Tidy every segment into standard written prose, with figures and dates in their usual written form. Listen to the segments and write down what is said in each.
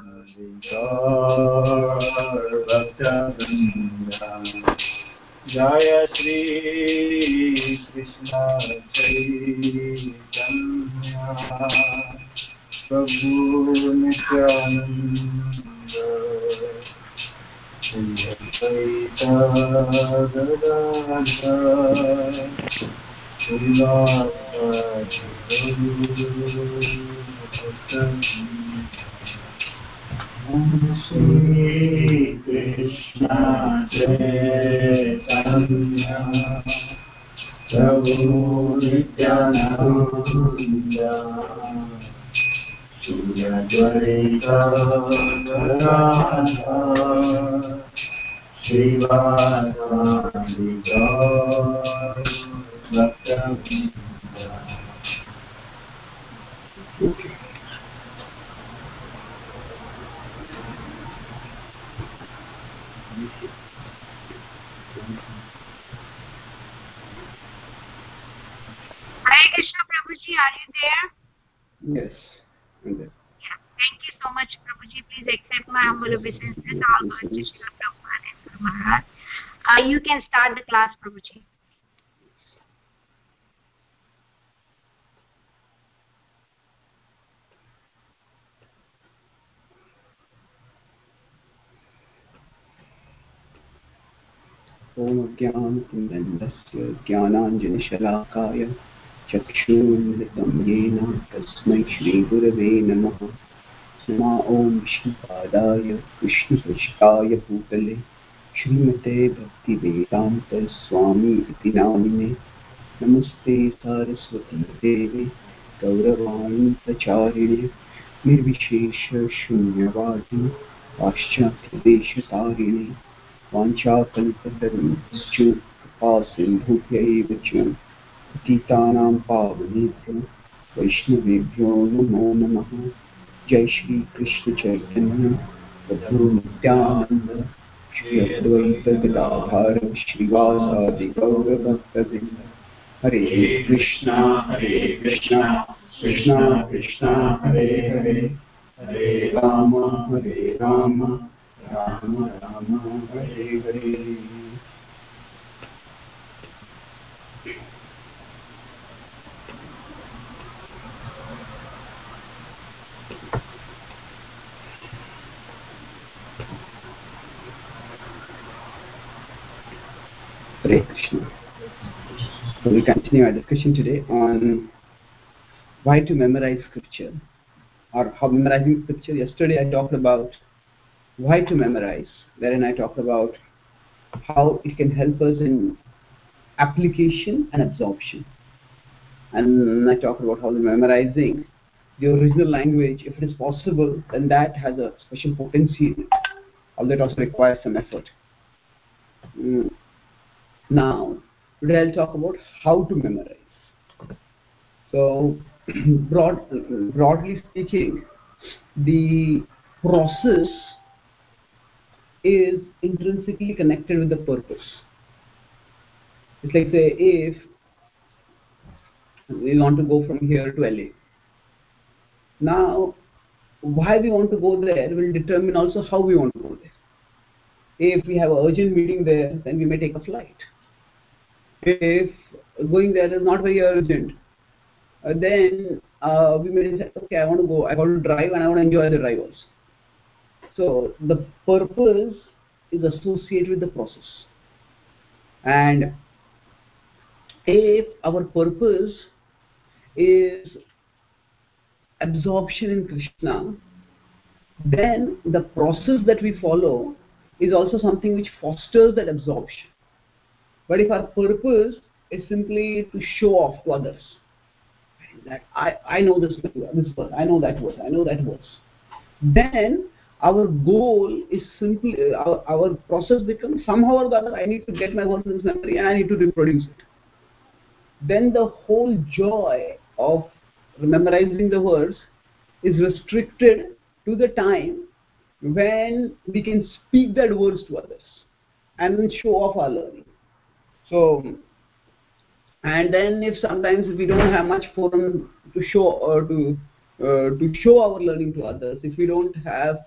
जय श्री कृष्ण चैतन्य प्रभु Nityanand Shri Advaita Gadadhar Shri Krishna Chaitanya Prabhu Nityananda Shri Advaita Gadadhar Srivasadi Gaur Bhakta-vrinda. Hare Krishna, Prabhuji, are you there? Yes, I'm there. Yeah. Thank you so much, Prabhuji. Please accept my humble obeisances. All glories to Srila Prabhupada and Guru Maharaj. You can start the class, Prabhuji. ॐ ज्ञानतिमिरन्दस्य ज्ञानाञ्जनशलाकाय चक्षुरुन्मिलितं येन तस्मै श्रीगुरवे नमः। नमा ॐ विष्णुपादाय कृष्णपृष्ठाय भूतले श्रीमते भक्तिवेदान्तस्वामी इति नामिने। नमस्ते सारस्वती देवे गौरवाणी प्रचारिणे निर्विशेषशून्यवादी पाश्चात्यदेशतारिणे वाञ्छाकल्पतरुश्च कृपासिन्धुभ्यैव च पतितानां पावनेभ्यो वैष्णवेभ्यो नमो नमः। जय श्री कृष्ण चैतन्य प्रभु नित्यानंद श्री अद्वैत गदाधर श्रीवासादि गौर भक्तवृंद। हरे Krishna Krishna Krishna Hare Hare Hare Ram Ram Ram Hare Hare. Hare Krishna. So we continue our discussion today on why to memorize scripture or how memorizing scripture. Yesterday I talked about why to memorize, wherein I talked about how it can help us in application and absorption. And I talked about how the memorizing the original language, if it is possible, then that has a special potency, although it also requires some effort. Now, today I'll talk about how to memorize. So, broadly speaking, the process is intrinsically connected with the purpose. It's like, say, if we want to go from here to LA. Now, why we want to go there will determine also how we want to go there. If we have an urgent meeting there, then we may take a flight. If going there is not very urgent, then we may decide, okay, I want to drive and I want to enjoy the drive also. So the purpose is associated with the process. And if our purpose is absorption in Krishna, then the process that we follow is also something which fosters that absorption. But if our purpose is simply to show off to others, that I know this verse, I know that verse, then our goal is simply, our process becomes somehow or the other, I need to get my verse in memory and I need to reproduce it. Then the whole joy of memorizing the verse is restricted to the time when we can speak that verse to others and show off our learning. So, and then if sometimes we don't have much forum to show or to show our learning to others, if we don't have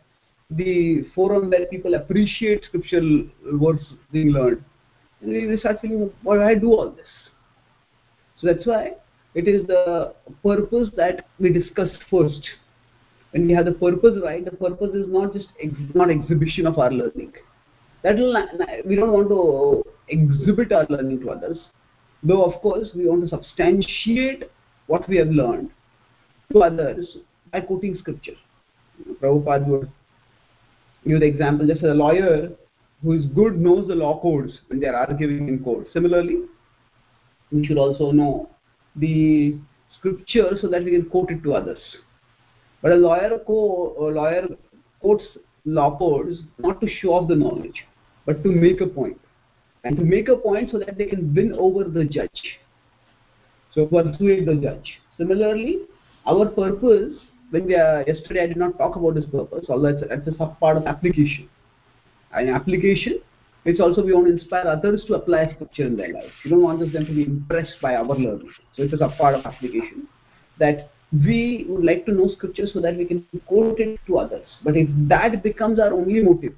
the forum where people appreciate scriptural words being learned, and we start feeling, why do I do all this? So that's why it is the purpose that we discuss first. When we have the purpose right, the purpose is not just not exhibition of our learning. We don't want to exhibit our learning to others, though of course we want to substantiate what we have learned to others by quoting scripture. Prabhupada would give the example, just a lawyer who is good knows the law codes when they are arguing in court. Similarly, we should also know the scripture so that we can quote it to others. But a lawyer quotes law codes not to show off the knowledge, but to make a point. And to make a point so that they can win over the judge. So persuade the judge. Similarly, our purpose, yesterday I did not talk about this purpose, although it's a sub part of application. And application, it's also we want to inspire others to apply scripture in their life. We don't want them to be impressed by our learning. So it's a sub part of application. That we would like to know scripture so that we can quote it to others. But if that becomes our only motive,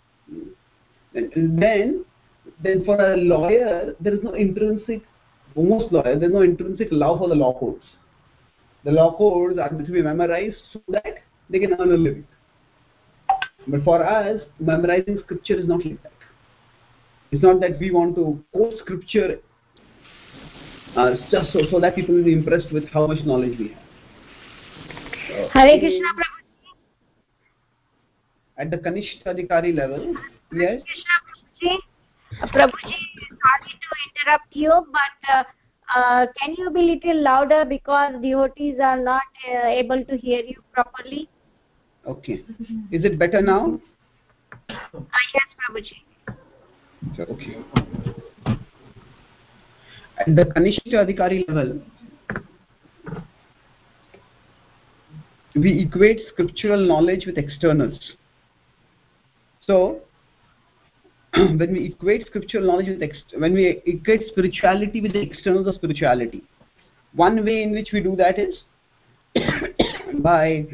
then for a lawyer, there is no intrinsic love for the law codes. The law codes are to be memorized so that they can earn a living. But for us, memorizing scripture is not like that. It's not that we want to quote scripture just so that people will be impressed with how much knowledge we have. Hare Krishna Prabhuji. At the Kanishta Adhikari level, yes. Krishna Prabhuji, sorry to interrupt you, but can you be little louder because devotees are not able to hear you properly? Okay. Is it better now? Yes, Prabhuji. Okay. At the Kanishta Adhikari level, we equate scriptural knowledge with externals. So, when we equate scriptural knowledge with when we equate spirituality with the externals of spirituality, one way in which we do that is by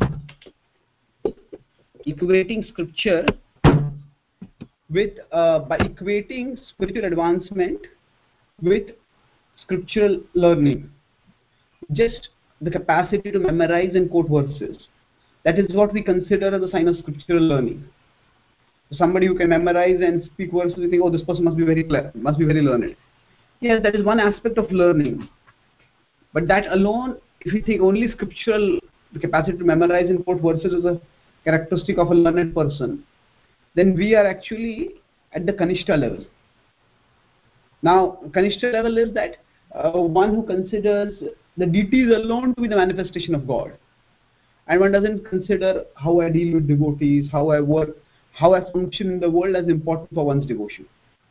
equating scripture with by equating spiritual advancement with scriptural learning. Just the capacity to memorize and quote verses. That is what we consider as a sign of scriptural learning. Somebody who can memorize and speak verses, we think, oh, this person must be very clever, must be very learned. Yes, that is one aspect of learning. But that alone, if we think only scriptural, the capacity to memorize and quote verses is a characteristic of a learned person, then we are actually at the Kanishta level. Now, Kanishta level is that one who considers the deities alone to be the manifestation of God. And one doesn't consider how I deal with devotees, how I work, how I function in the world as important for one's devotion.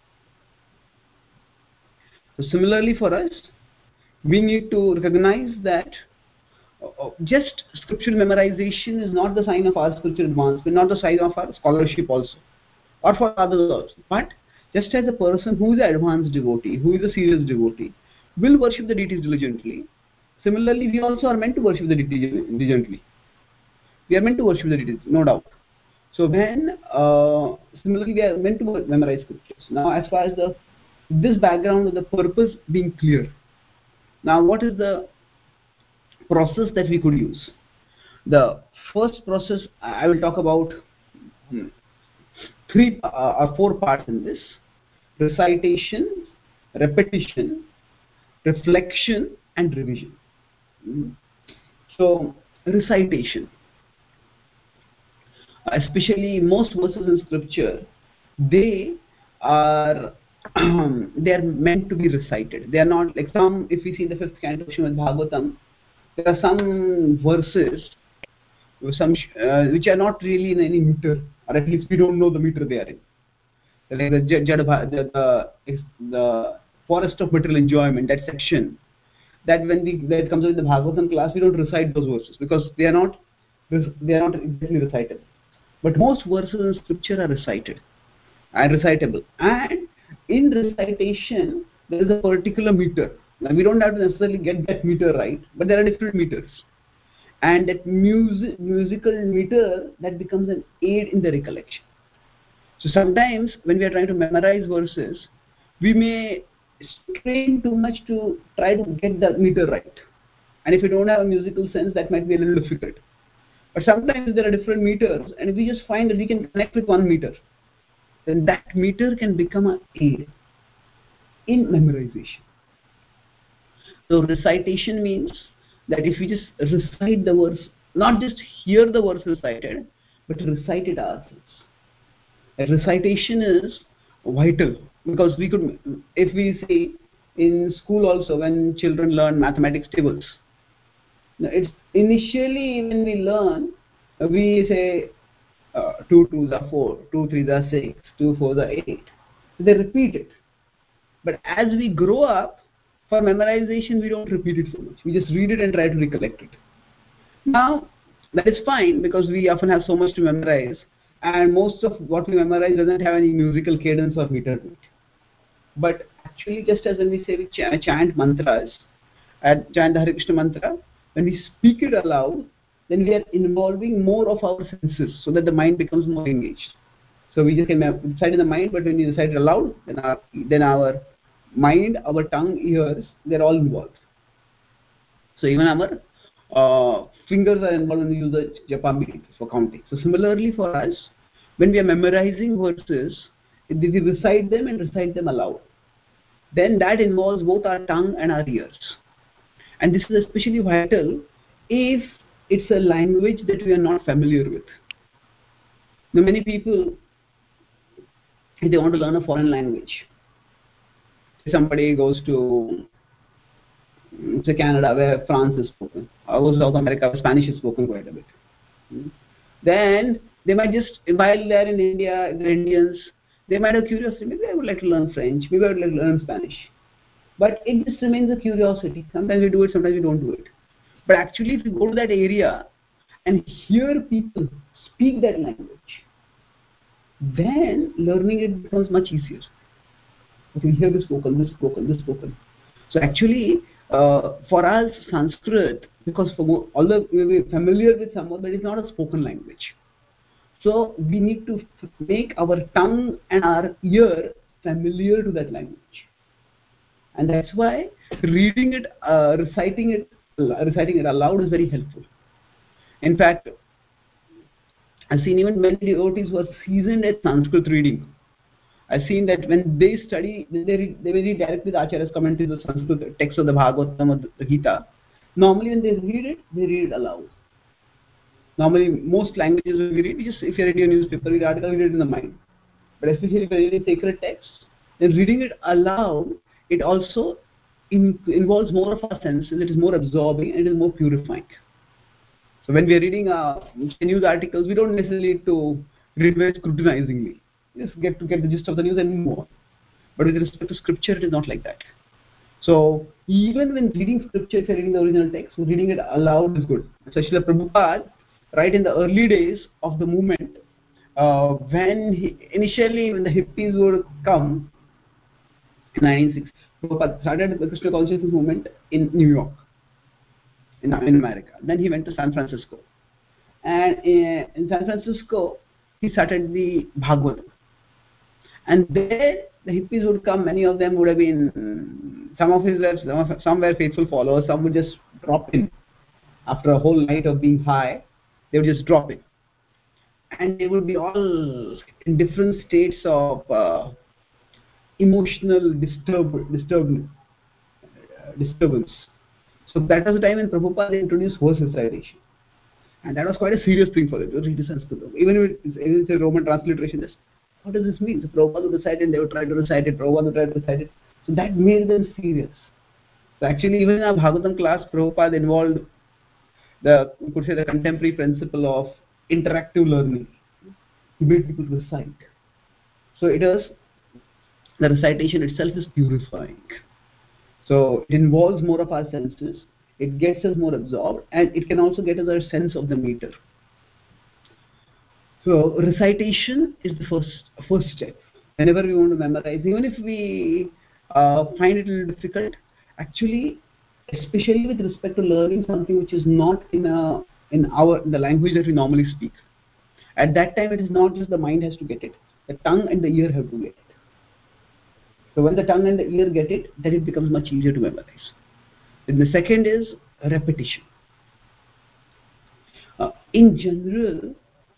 So similarly for us, we need to recognize that just scriptural memorization is not the sign of our spiritual advancement, not the sign of our scholarship also, or for others also. But just as a person who is an advanced devotee, who is a serious devotee, will worship the deities diligently, similarly we also are meant to worship the deities diligently. We are meant to worship the deities, no doubt. So when similarly we are meant to memorize scriptures. Now as far as this background of the purpose being clear, now what is the process that we could use? The first process, I will talk about 3 or 4 parts in this: recitation, repetition, reflection, and revision. So recitation, especially most verses in scripture, they are they are meant to be recited. They are not like some, if we see the 5th canto of Srimad Bhagavatam, there are some verses which are not really in any meter, or at least we don't know the meter they are in. Like the forest of material enjoyment, that section, that when that comes in the Bhagavatam class, we don't recite those verses because they are not exactly recited. But most verses in scripture are recited and recitable. And in recitation, there is a particular meter. Now we don't have to necessarily get that meter right, but there are different meters. and that musical meter, that becomes an aid in the recollection. So sometimes when we are trying to memorize verses, we may strain too much to try to get the meter right, and if you don't have a musical sense, that might be a little difficult. But sometimes there are different meters, and if we just find that we can connect with one meter, then that meter can become an aid in memorization. So recitation means that if we just recite the verse, not just hear the verse recited, but recite it ourselves. A recitation is vital, because we could, if we say in school also, when children learn mathematics tables, it's initially when we learn, we say 2 2s are 4, 2 3s are 6, 2 4s are 8. So they repeat it. But as we grow up, for memorization, we don't repeat it so much. We just read it and try to recollect it. Now, that is fine, because we often have so much to memorize, and most of what we memorize doesn't have any musical cadence or meter to it. But actually, just as when we say we chant mantras, chant the Hare Krishna mantra, when we speak it aloud, then we are involving more of our senses, so that the mind becomes more engaged. So we just can recite in the mind, but when we recite it aloud, then our mind, our tongue, ears, they're all involved. So even our fingers are involved when we use the Japamrita for counting. So similarly for us, when we are memorizing verses, we recite them and recite them aloud. Then that involves both our tongue and our ears. And this is especially vital if it's a language that we are not familiar with. Now, many people, if they want to learn a foreign language, somebody goes to say Canada, where France is spoken, or goes to South America, where Spanish is spoken quite a bit. Then they might just, while they're in India, they're Indians, they might have curiosity, maybe I would like to learn French, maybe I would like to learn Spanish. But it just remains a curiosity. Sometimes we do it, sometimes we don't do it. But actually, if you go to that area and hear people speak that language, then learning it becomes much easier. Okay, we hear this spoken, this spoken, this spoken. So actually, for us, Sanskrit, because although we're familiar with someone, but it's not a spoken language. So we need to make our tongue and our ear familiar to that language. And that's why reading it, reciting it aloud is very helpful. In fact, I've seen even many devotees who are seasoned at Sanskrit reading. I've seen that when they study, they read directly the Acharya's commentaries of Sanskrit text of the Bhagavatam or the Gita. Normally when they read it aloud. Normally, most languages when we read, if you're reading a newspaper, read article, read it in the mind. But especially if you're reading sacred texts, then reading it aloud, it also involves more of our senses, it is more absorbing, and it is more purifying. So when we are reading news articles, we don't necessarily need to read very scrutinizingly. Just get the gist of the news and move on. But with respect to scripture, it is not like that. So even when reading scripture, if you're reading the original text, reading it aloud is good. So Srila Prabhupada, right in the early days of the movement, initially when the hippies would come in 1960, Prabhupada started the Krishna consciousness movement in New York, in America. Then he went to San Francisco. And in San Francisco, he started the Bhagavatam. And there the hippies would come, many of them would have been, some were faithful followers, some would just drop in. After a whole night of being high, they would just drop in. And they would be all in different states of emotional disturbance. So that was the time when Prabhupada introduced verse recitation. And that was quite a serious thing for them to read Sanskrit. Even if it's a Roman transliteration, just what does this mean? So Prabhupada would recite it, and they would try to recite it, Prabhupada would try to recite it. So that made them serious. So actually, even in our Bhagavatam class, Prabhupada involved you could say the contemporary principle of interactive learning. He made people recite. So the recitation itself is purifying. So it involves more of our senses, it gets us more absorbed, and it can also get us a sense of the meter. So recitation is the first step. Whenever we want to memorize, even if we find it a little difficult, actually, especially with respect to learning something which is not in a in the language that we normally speak. At that time, it is not just the mind has to get it. The tongue and the ear have to get it. So when the tongue and the ear get it, then it becomes much easier to memorize. Then the second is repetition. In general,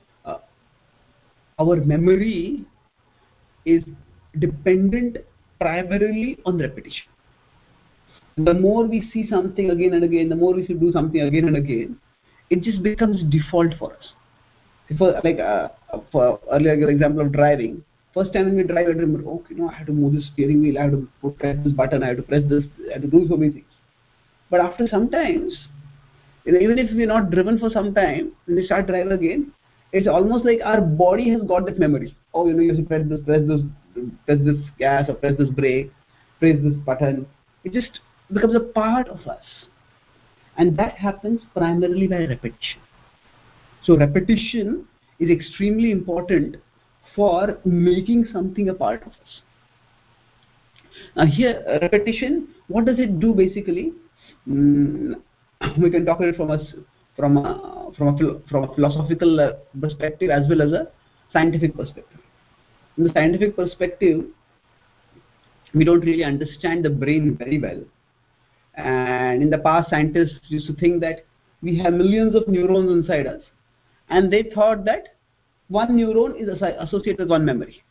our memory is dependent primarily on repetition. The more we see something again and again, the more we should do something again and again, it just becomes default for us. For earlier example of driving, first time when we drive, I remember, okay, I have to move this steering wheel, I have to press this button, I have to press this, I have to do so many things. But after some times, even if we're not driven for some time, when we start driving again, it's almost like our body has got that memory. Oh, you have to press this gas, or press this brake, press this button. It just becomes a part of us. And that happens primarily by repetition. So repetition is extremely important for making something a part of us. Now here, repetition, what does it do basically? We can talk about it from a philosophical perspective as well as a scientific perspective. In the scientific perspective, we don't really understand the brain very well. And in the past, scientists used to think that we have millions of neurons inside us, and they thought that one neuron is associated with one memory.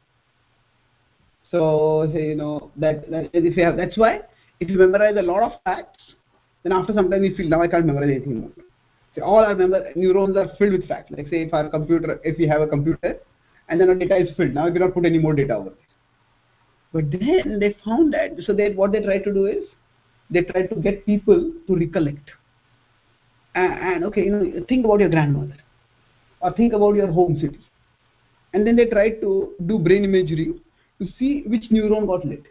So that's why if you memorize a lot of facts, then after some time you feel, now I can't memorize anything more. So all our neurons are filled with facts. Like say if we have a computer and then our data is filled, now you cannot put any more data over it. But then they found that, so what they try to do is, they try to get people to recollect. And okay, think about your grandmother, or think about your home city. And then they try to do brain imagery to see which neuron got lit.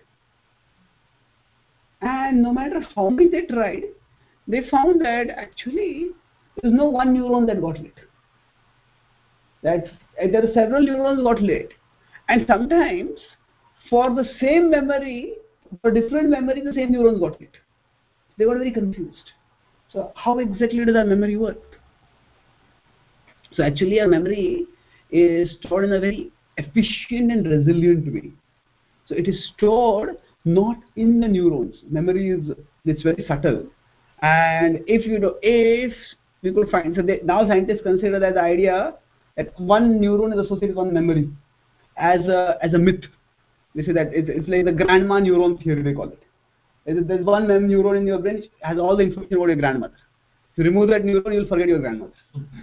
And no matter how many they tried, they found that actually there is no one neuron that got lit. There are several neurons got lit. And sometimes for the same memory, for different memory, the same neurons got lit. They got very confused. So how exactly does our memory work? So actually our memory is stored in a very efficient and resilient way. So it is stored not in the neurons. Memory it's very subtle. And if we could find, so now scientists consider that the idea that one neuron is associated with one memory as a myth. They say that it's like the grandma neuron theory, they call it. There's one neuron in your brain which has all the information about your grandmother. If you remove that neuron, you'll forget your grandmother.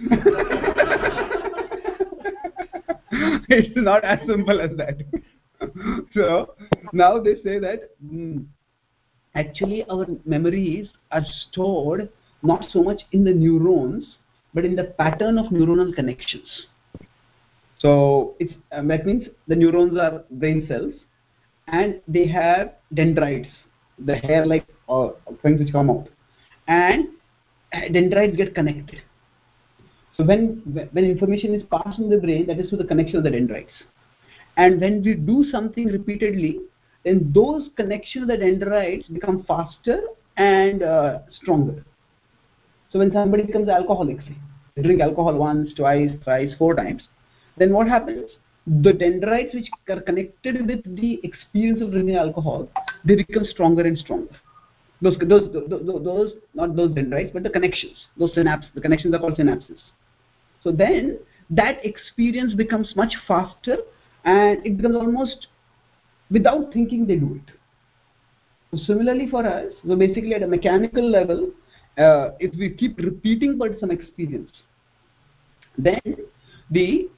It's not as simple as that. So now they say that actually our memories are stored not so much in the neurons, but in the pattern of neuronal connections. So that means the neurons are brain cells, and they have dendrites, the hair-like things which come out, and dendrites get connected. So when information is passed in the brain, that is through the connection of the dendrites. And when we do something repeatedly, then those connections of the dendrites become faster and stronger. So when somebody becomes alcoholic, say, they drink alcohol once, twice, thrice, 4 times, then what happens? The dendrites which are connected with the experience of drinking alcohol, they become stronger and stronger. Those not those dendrites, but the connections, those synapses, the connections are called synapses. So then that experience becomes much faster, and it becomes almost without thinking they do it. So similarly for us, so basically at a mechanical level, if we keep repeating but some experience, then the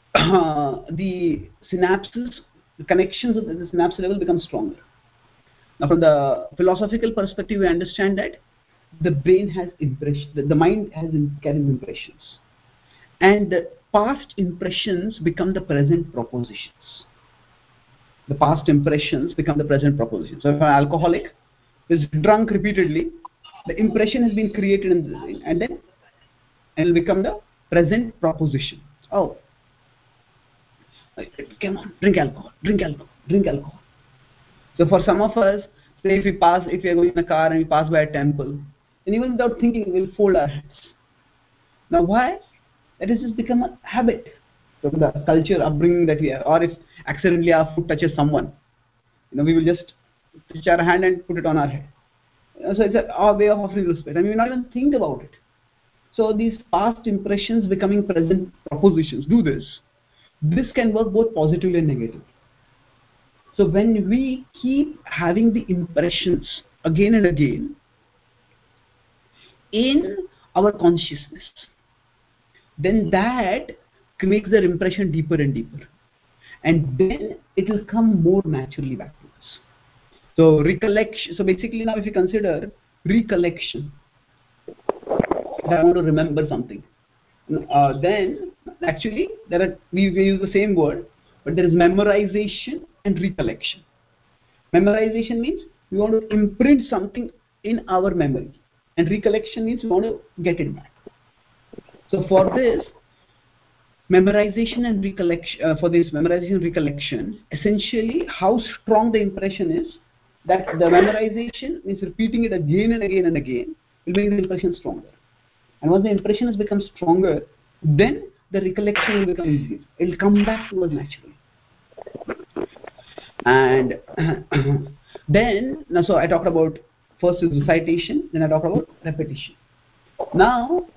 synapses, the connections of the synapse level become stronger. Now from the philosophical perspective, we understand that the brain has impression, the mind has carrying impressions, and the past impressions become the present propositions. The past impressions become the present propositions. So if an alcoholic is drunk repeatedly, the impression has been created in the brain, and then it will become the present proposition. Oh, come on, drink alcohol, drink alcohol, drink alcohol. So for some of us, say if we are going in a car and we pass by a temple, then even without thinking, we'll fold our hands. Now why? That has just become a habit from the culture upbringing that we have. Or if accidentally our foot touches someone, we will just touch our hand and put it on our head. So it's our way of offering respect, and we not even think about it. So these past impressions becoming present propositions do this. This can work both positively and negatively. So when we keep having the impressions again and again in our consciousness, then that makes the impression deeper and deeper, and then it will come more naturally back to us. So recollection. So basically, now if you consider recollection, if I want to remember something, then actually we use the same word, but there is memorization and recollection. Memorization means we want to imprint something in our memory, and recollection means we want to get it back. So for this memorization and recollection, essentially how strong the impression is, that the memorization means repeating it again and again and again will make the impression stronger. And once the impression has become stronger, then the recollection will become easier. It will come back to us naturally. And then, so I talked about first is recitation, then I talked about repetition. Now,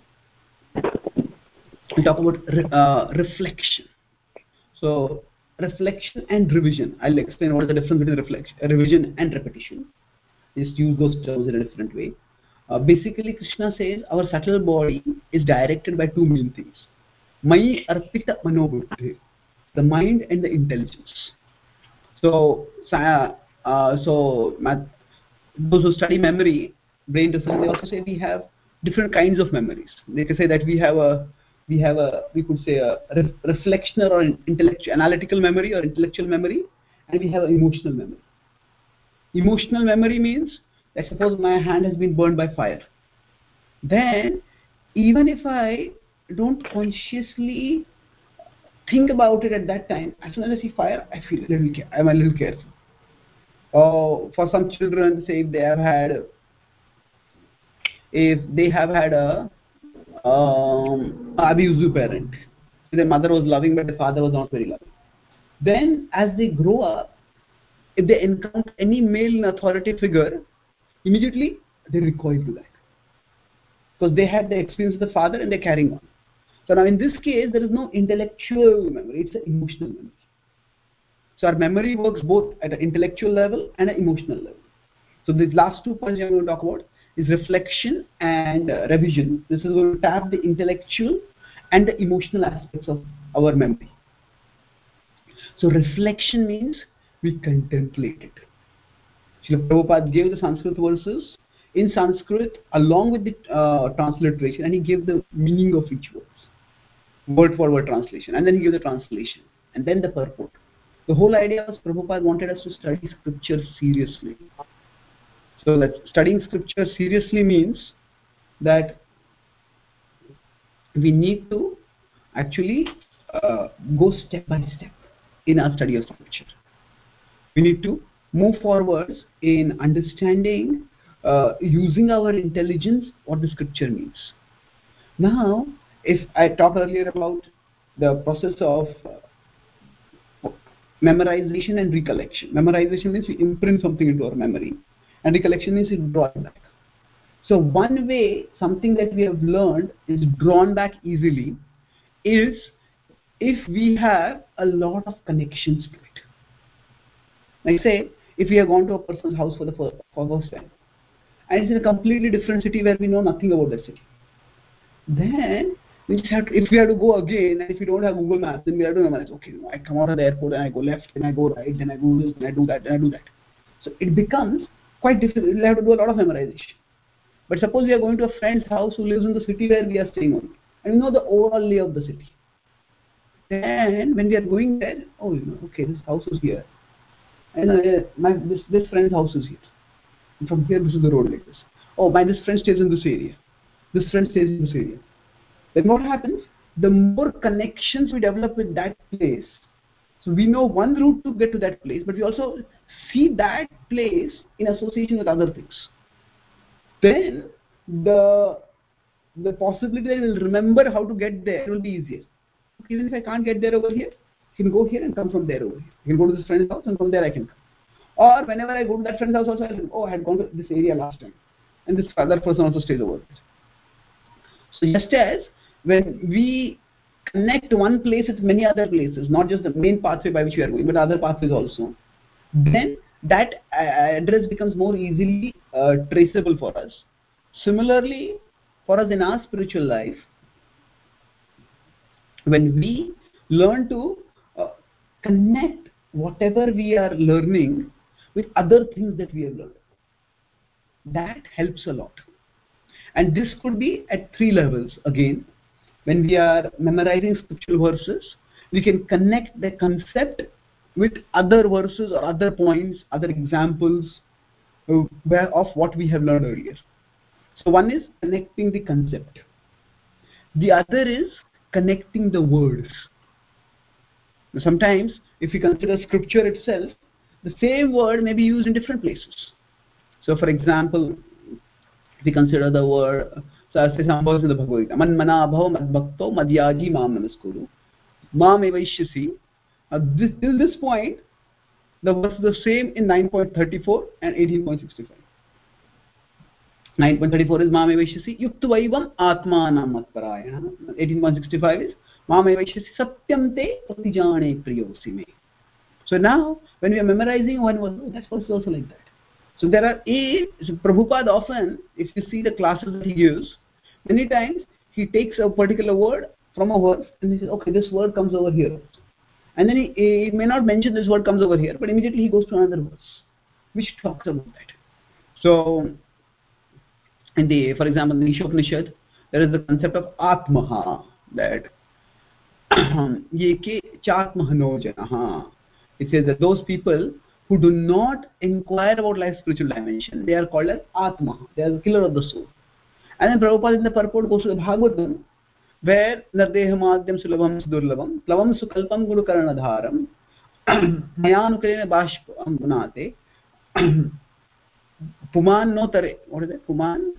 we talk about reflection. So, reflection and revision. I'll explain what is the difference between revision and repetition. Just use those terms in a different way. Basically, Krishna says our subtle body is directed by two main things: Mayi Arpita Manobuddhi, the mind and the intelligence. So those who study memory, brain research, they also say we have different kinds of memories. They can say that we could say a reflectional or intellectual, analytical memory or intellectual memory, and we have an emotional memory. Emotional memory means that suppose my hand has been burned by fire, then even if I don't consciously think about it at that time, as soon as I see fire, I'm a little careful. Or for some children, say if they have had a abusive parent, so their mother was loving but the father was not very loving, then as they grow up, if they encounter any male authority figure, immediately they recoil to that, because they had the experience of the father and they're carrying on. So now in this case, there is no intellectual memory, it's an emotional memory. So our memory works both at an intellectual level and an emotional level. So these last 2 points I'm going to talk about is reflection and revision. This is going to tap the intellectual and the emotional aspects of our memory. So reflection means we contemplate it. Srila Prabhupada gave the Sanskrit verses in Sanskrit along with the transliteration, and he gave the meaning of each word for word translation, and then he gave the translation and then the purport. The whole idea was Prabhupada wanted us to study scripture seriously. So that studying scripture seriously means that we need to actually go step by step in our study of scripture. We need to move forward in understanding, using our intelligence, what the scripture means. Now, if I talked earlier about the process of memorization and recollection. Memorization means we imprint something into our memory, and recollection means we draw it back. So one way something that we have learned is drawn back easily is if we have a lot of connections to it. Like say, if we have gone to a person's house for the first time, and it's in a completely different city where we know nothing about that city, then we just have to, if we have to go again, and if we don't have Google Maps, then we have to memorize, okay, I come out of the airport and I go left, then I go right, then I do this, then I do that, then I do that. So it becomes quite difficult. We'll have to do a lot of memorization. But suppose we are going to a friend's house who lives in the city where we are staying on, and we know the overall lay of the city. Then when we are going there, okay, this house is here, and this friend's house is here. And from here, this is the road like this. This friend stays in this area. This friend stays in this area. Then what happens? The more connections we develop with that place, so we know one route to get to that place, but we also see that place in association with other things. Then the the possibility that he will remember how to get there will be easier. Even if I can't get there over here, he can go here and come from there over here. He can go to this friend's house and from there I can come. Or whenever I go to that friend's house also, I think, oh, I had gone to this area last time. And this other person also stays over there. So just as when we connect one place with many other places, not just the main pathway by which we are going, but other pathways also, then that address becomes more easily traceable for us. Similarly, for us in our spiritual life, when we learn to connect whatever we are learning with other things that we have learned, that helps a lot. And this could be at 3 levels. Again, when we are memorizing scriptural verses, we can connect the concept with other verses or other points, other examples of what we have learned earlier. So one is connecting the concept. The other is connecting the words. Sometimes, if you consider scripture itself, the same word may be used in different places. So, for example, if you consider the word, so I say some words in the Bhagavad Gita, Man manabhav madbhakto madhyaji mam namaskuru, mam evaishyasi. Till this point, the verse is the same in 9.34 and 18.65. 9.34 is mam evaishyasi yuktuvaivam atmanam matparayana. 18.65 is mam evaishyasi satyam te pratijane priyosi me. So now, when we are memorizing one verse, that's also like that. So there are so Prabhupada often, if you see the classes that he gives, many times he takes a particular word from a verse and he says, okay, this word comes over here. And then he may not mention this word comes over here, but immediately he goes to another verse, which talks about that. So, for example, in the Ishopanishad, there is the concept of Atmaha, that Yeke Chatmahano Janaha. It says that those people who do not inquire about life's spiritual dimension, they are called as Atma. They are the killer of the soul. And then Prabhupada in the purport goes to the Bhagavatam, where Nardehamadhyam Sulabham Sudurlabham, Plavam Sukalpam Guru Karanadharam, Mayanukrene Bashpam Gunate, Puman no Tare, what is it? Puman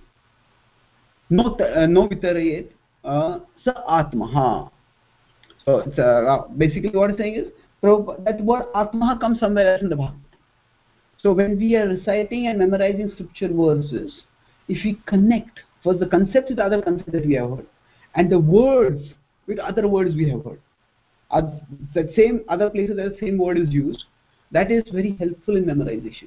no Vitarayet, Sa Atmaha. So it's, basically what it's saying is, that word Atmaha comes somewhere else in the Bhagavad. So when we are reciting and memorizing scripture verses, if we connect first the concept with other concepts that we have heard, and the words with other words we have heard, that same other places where the same word is used, that is very helpful in memorization.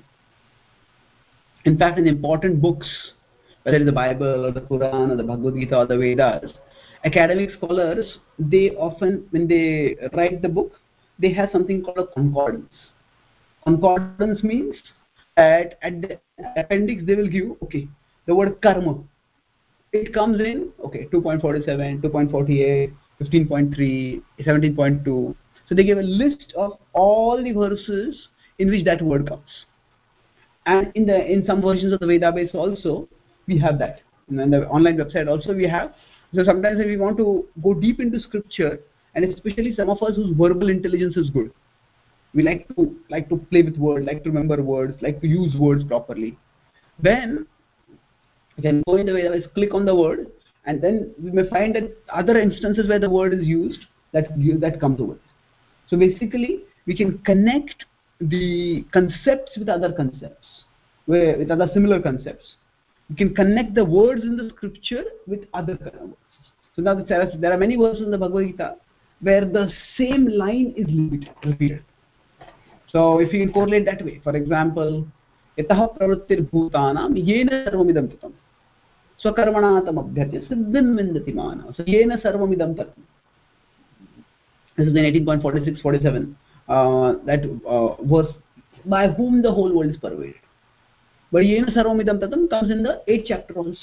In fact, in important books, whether it's the Bible or the Quran or the Bhagavad Gita or the Vedas, academic scholars, they often, when they write the book, they have something called a concordance. Concordance means that at the appendix they will give, okay, the word karma. It comes in, okay, 2.47, 2.48, 15.3, 17.2. So they give a list of all the verses in which that word comes. And in some versions of the Vedabase also, we have that. And on the online website also we have. So sometimes if we want to go deep into scripture, and especially some of us whose verbal intelligence is good, we like to play with words, like to remember words, like to use words properly, then we can go in the Vedabase, click on the word, and then we may find that other instances where the word is used, that comes over. So basically, we can connect the concepts with other concepts, with other similar concepts. We can connect the words in the scripture with other words. So now there are many verses in the Bhagavad Gita where the same line is repeated. So if you can correlate that way, for example, yataha pravrittir bhutanam yena sarvamidam tatam swakarmanatam abhyartya siddhim vindati mana. So yena sarvamidam tatam. This is in 18.46-47. That verse, by whom the whole world is pervaded. But yena sarvamidam tatam comes in the 8th chapter also,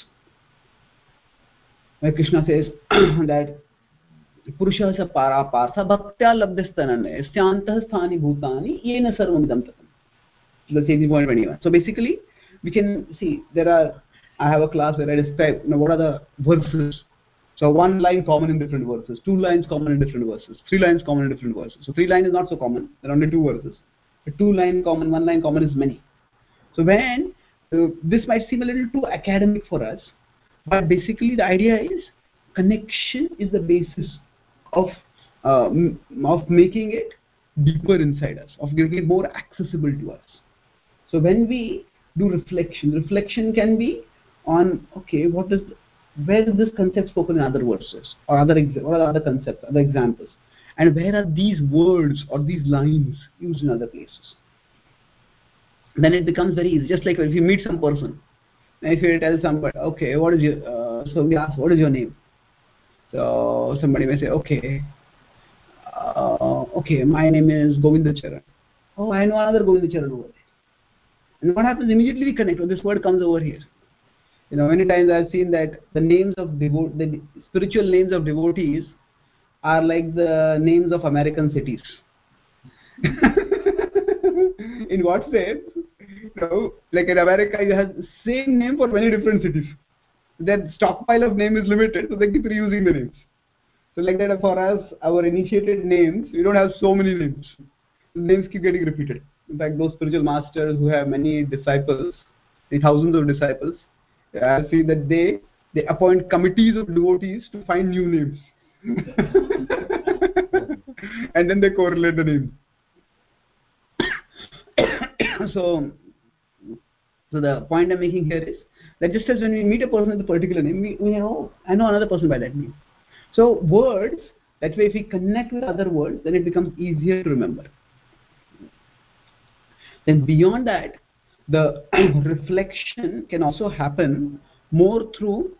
where Krishna says that Purusha sa para partha bhaktya labdhastanane sthyantah sthani bhutani yena sarvamidam tatam. That's 18.21. So basically, we can see I have a class where I describe what are the verses. So one line common in different verses, 2 lines common in different verses, 3 lines common in different verses. So 3 lines is not so common. There are only 2 verses. But 2 line common, 1 line common is many. So when this might seem a little too academic for us, But basically the idea is connection is the basis of making it deeper inside us, of making it more accessible to us. So when we do reflection can be on, okay, where is this concept spoken in other verses, or what are other concepts, other examples, and where are these words or these lines used in other places. Then it becomes very easy. Just like if you meet some person, and if you tell somebody, okay, what is your somebody asks, what is your name? So somebody may say, okay, my name is Govindacharan. Oh, I know another Govindacharan over there. And what happens? Immediately we connect. Oh, this word comes over here. Many times I've seen that the spiritual names of devotees are like the names of American cities. In what sense? Like in America, you have the same name for many different cities. That stockpile of name is limited, so they keep reusing the names. So like that, for us, our initiated names, we don't have so many names. The names keep getting repeated. In fact, those spiritual masters who have many disciples, thousands of disciples, I see that they appoint committees of devotees to find new names. And then they correlate the names. So the point I'm making here is that just as when we meet a person with a particular name, we know, I know another person by that name. So words, that way if we connect with other words, then it becomes easier to remember. Then beyond that, the reflection can also happen more through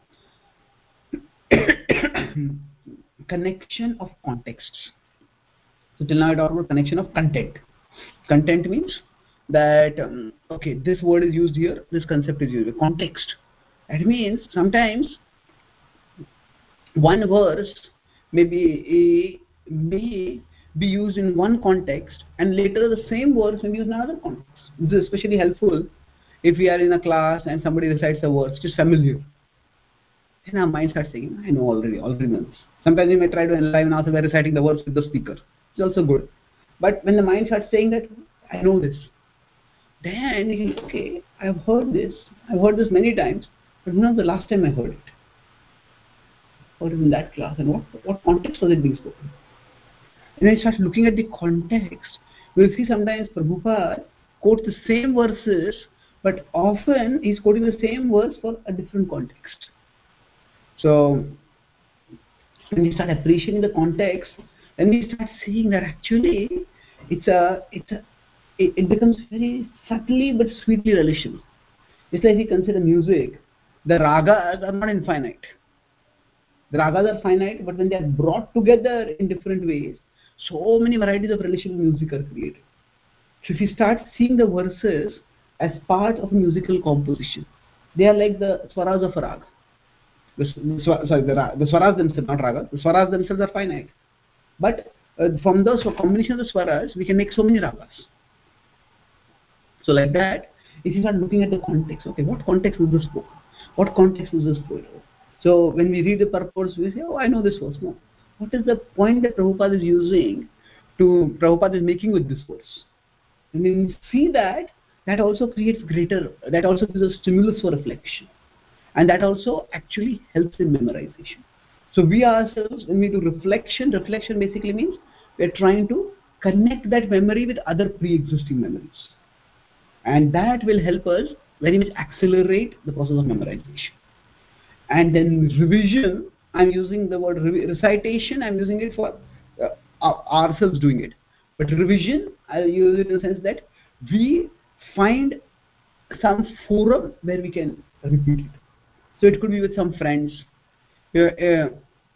connection of contexts. So till now I talked about connection of content. Content means that, okay, this word is used here, this concept is used. Context. That means sometimes one verse may be used in one context, and later the same verse may be used in another context. This is especially helpful if we are in a class and somebody recites a verse which is familiar. Then our mind starts saying, I know already know this. Sometimes we may try to enliven ourselves by reciting the verse with the speaker. It's also good. But when the mind starts saying that, I know this, then you think, okay, I've heard this many times, but when was the last time I heard it? Or in that class, and what context was it being spoken? And when you start looking at the context, you will see sometimes Prabhupada quotes the same verses, but often he's quoting the same verse for a different context. So when we start appreciating the context, then we start seeing that actually it becomes very subtly but sweetly relishable. Just like we consider music, the ragas are not infinite. The ragas are finite, but when they are brought together in different ways, so many varieties of relishable music are created. So if you start seeing the verses as part of a musical composition, they are like the swaras of a raga. The swaras themselves, not raga, the swaras themselves are finite. But from those combination of the swaras, we can make so many ragas. So like that, if you start looking at the context, okay, what context was this book? What context was this poet? So when we read the purport, we say, oh, I know this verse. No. What is the point that Prabhupada is making with this verse? And when we see that also gives a stimulus for reflection. And that also actually helps in memorization. So we ourselves, when we do reflection basically means we are trying to connect that memory with other pre-existing memories. And that will help us very much accelerate the process of memorization. And then revision, I'm using the word recitation, I'm using it for ourselves doing it. But revision, I'll use it in the sense that we find some forum where we can repeat it. So it could be with some friends, where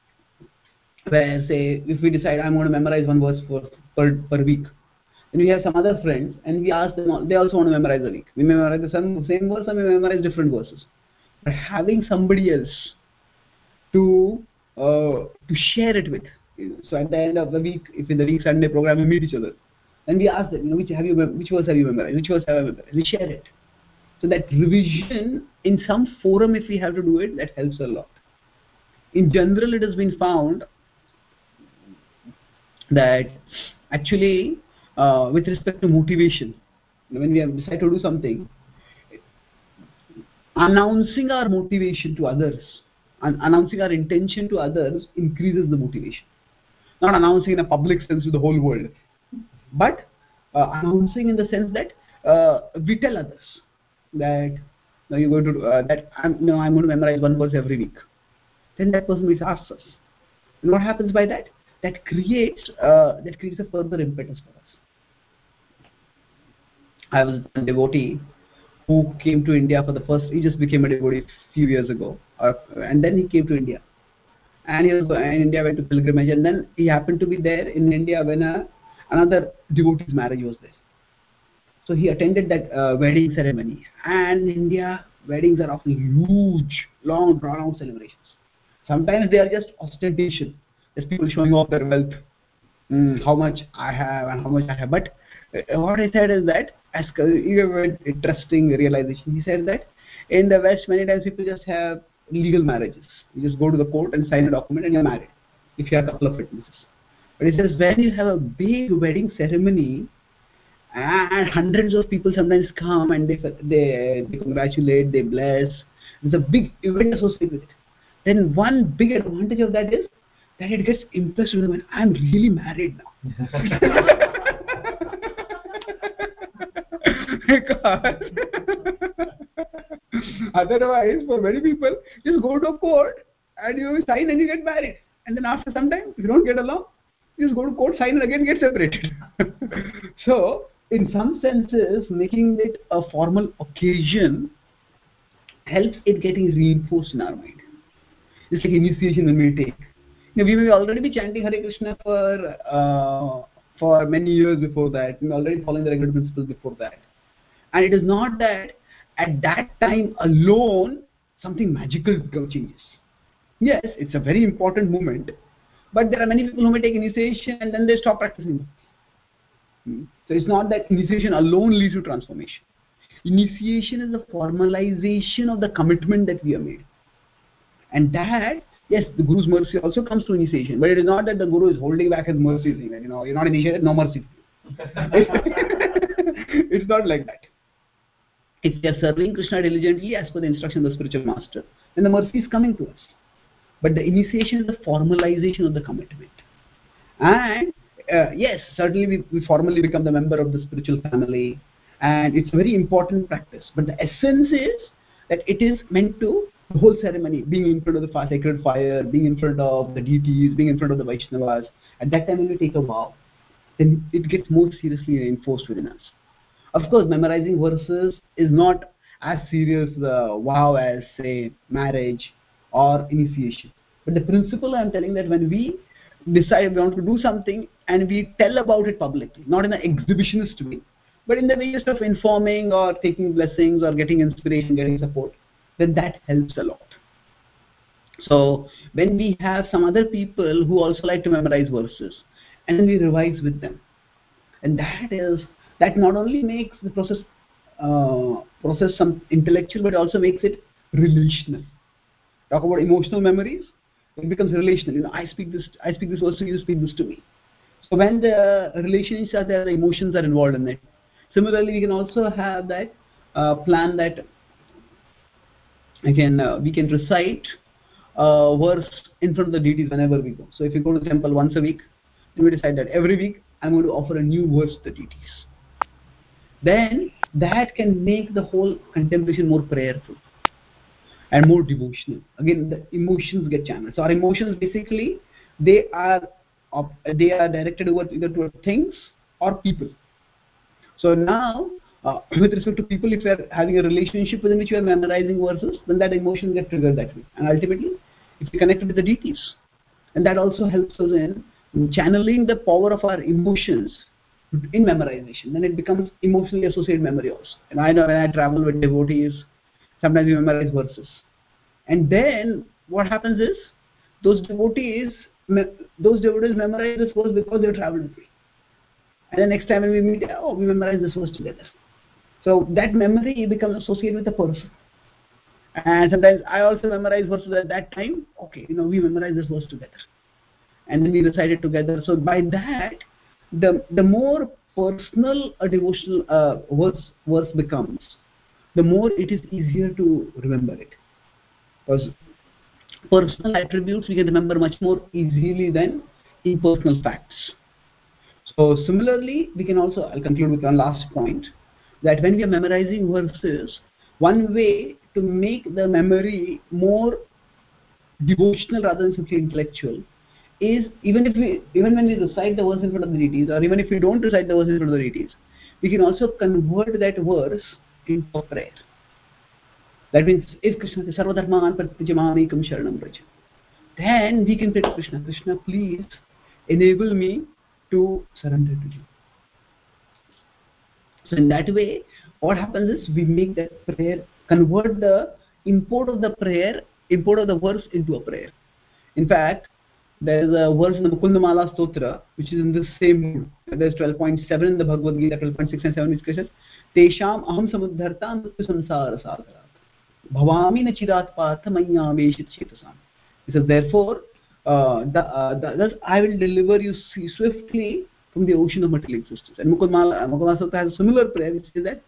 say, if we decide I'm going to memorize one verse per week, then we have some other friends and we ask them, they also want to memorize a week. We memorize the same verse and we memorize different verses. But having somebody else to share it with, so at the end of the week, if in the week Sunday program we meet each other, then we ask them, which verse have you memorized, which verse have I memorized, we share it. So that revision in some forum, if we have to do it, that helps a lot. In general, it has been found that actually with respect to motivation, when we have decided to do something, announcing our motivation to others, and announcing our intention to others increases the motivation. Not announcing in a public sense to the whole world, but announcing in the sense that we tell others that you're going to that I'm going to memorize one verse every week. Then that person will ask us, and what happens by that? That creates a further impetus for us. I was a devotee who came to India for the first. He just became a devotee a few years ago, and then he came to India. And he was in India, went to pilgrimage, and then he happened to be there in India when another devotee's marriage was there. So he attended that wedding ceremony. And in India, weddings are often huge, long, drawn-out celebrations. Sometimes they are just ostentation. There's people showing off their wealth, how much I have and how much I have. But what he said is that, as an interesting realization, he said that in the West, many times people just have legal marriages. You just go to the court and sign a document and you're married, if you have a couple of witnesses. But he says when you have a big wedding ceremony and hundreds of people sometimes come and they congratulate, they bless, there's a big event associated with it. Then one big advantage of that is that it gets impressed with them, I'm really married now. Because otherwise, for many people, just go to a court and you sign and you get married. And then after some time, if you don't get along, you just go to court, sign and again get separated. So, in some senses, making it a formal occasion helps it getting reinforced in our mind. It's like initiation when we take. We may already be chanting Hare Krishna for many years before that. We may already following the regular principles before that. And it is not that at that time alone something magical changes. Yes, it's a very important moment, but there are many people who may take initiation and then they stop practicing. So it's not that initiation alone leads to transformation. Initiation is the formalization of the commitment that we have made. And that, yes, the Guru's mercy also comes to initiation, but it is not that the Guru is holding back his mercy, saying that, you're not initiated, no mercy. It's not like that. If we are serving Krishna diligently as per the instruction of the spiritual master, then the mercy is coming to us. But the initiation is the formalization of the commitment. And yes, certainly we formally become the member of the spiritual family, and it's a very important practice. But the essence is that it is meant to, the whole ceremony, being in front of the sacred fire, being in front of the deities, being in front of the Vaishnavas, at that time when we take a vow, then it gets more seriously reinforced within us. Of course, memorizing verses is not as serious vow as, say, marriage or initiation. But the principle I am telling that when we decide we want to do something and we tell about it publicly, not in an exhibitionist way, but in the way of informing or taking blessings or getting inspiration, getting support, then that helps a lot. So when we have some other people who also like to memorize verses, and then we revise with them, and that not only makes the process some intellectual, but also makes it relational. Talk about emotional memories, it becomes relational. I speak this verse to you, speak this to me. So when the relations are there, the emotions are involved in it. Similarly, we can also have that plan that again we can recite a verse in front of the deities whenever we go. So if you go to the temple once a week, then we decide that every week I'm going to offer a new verse to the deities. Then that can make the whole contemplation more prayerful and more devotional. Again, the emotions get channeled. So our emotions basically they are directed either toward things or people. So now, with respect to people, if you are having a relationship within which you are memorizing verses, then that emotion gets triggered that way. And ultimately, if you connect with the deities, and that also helps us in channeling the power of our emotions in memorization. Then it becomes emotionally associated memory also. And I know when I travel with devotees, sometimes we memorize verses. And then what happens is, those devotees memorize this verse because they traveled with me. And the next time when we meet, we memorize this verse together. So that memory becomes associated with the person. And sometimes I also memorize verses at that time. Okay, we memorize this verse together. And then we recite it together. So by that, the more personal a devotional verse becomes, the more it is easier to remember it. Because personal attributes we can remember much more easily than impersonal facts. So similarly, we can also, I'll conclude with one last point, that when we are memorizing verses, one way to make the memory more devotional rather than simply intellectual is even when we recite the verse in front of the deities, or even if we don't recite the verse in front of the deities, we can also convert that verse into a prayer. That means if Krishna says Sarvadharman Pratyajamamekam Sharanam Vraja, then we can say to Krishna, Krishna, please enable me to surrender to you. So in that way, what happens is we make that prayer, convert the import of the verse into a prayer. In fact, there is a verse in the Mukundamala Stotra which is in the same mood. There is 12.7 in the Bhagavad Gita, 12.6 and 7, which says, Tesham aham samuddharta mrityu samsara sagarat bhavami na chirat patha manyaveshit chetasam. He says, therefore, thus I will deliver you swiftly from the ocean of material existence. And Mukundamala Stotra has a similar prayer which says that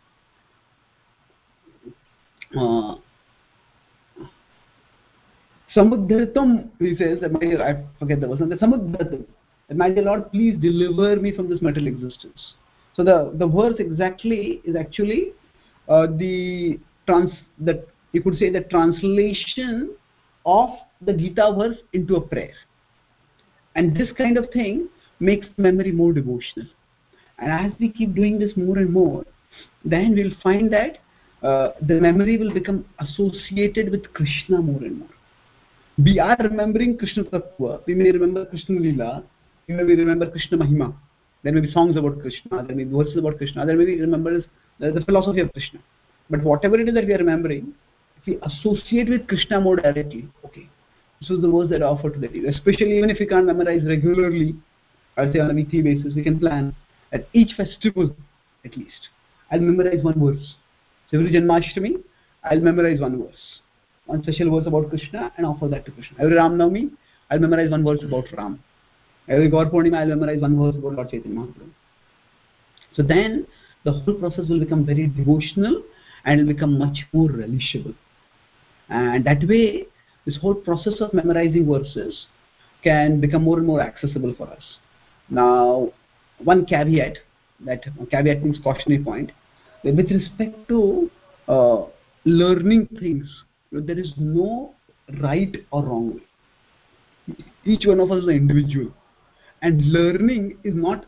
Samuddhartam, he says, that I forget the verse, that Samuddhartam, that my dear Lord, please deliver me from this material existence. So the verse exactly is actually you could say the translation of the Gita verse into a prayer. And this kind of thing makes memory more devotional. And as we keep doing this more and more, then we'll find that the memory will become associated with Krishna more and more. We are remembering Krishna Tattva, we may remember Krishna Leela, we may remember Krishna Mahima, there may be songs about Krishna, there may be verses about Krishna, there may be remember the philosophy of Krishna. But whatever it is that we are remembering, if we associate with Krishna more directly, okay, this is the verse that I offer to the deity. Especially even if we can't memorize regularly, I'll say on a weekly basis, we can plan at each festival at least. I'll memorize one verse. So every Janmashtami, I'll memorize one verse. One special verse about Krishna and offer that to Krishna. Every Ram Navami, I'll memorize one verse about Ram. Every Gaur Purnima, I'll memorize one verse about Lord Chaitanya Mahaprabhu. So then the whole process will become very devotional and will become much more relishable. And that way, this whole process of memorizing verses can become more and more accessible for us. Now, one caveat, that caveat means cautionary point, that with respect to learning things, there is no right or wrong way. Each one of us is an individual, and learning is not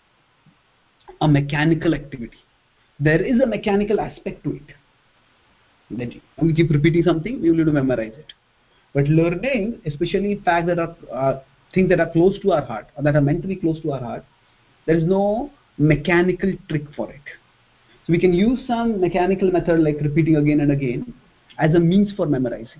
a mechanical activity. There is a mechanical aspect to it. That when we keep repeating something, we will need to memorize it. But learning, especially facts that are things that are close to our heart, or that are meant to be close to our heart, there is no mechanical trick for it. So we can use some mechanical method like repeating again and again as a means for memorizing.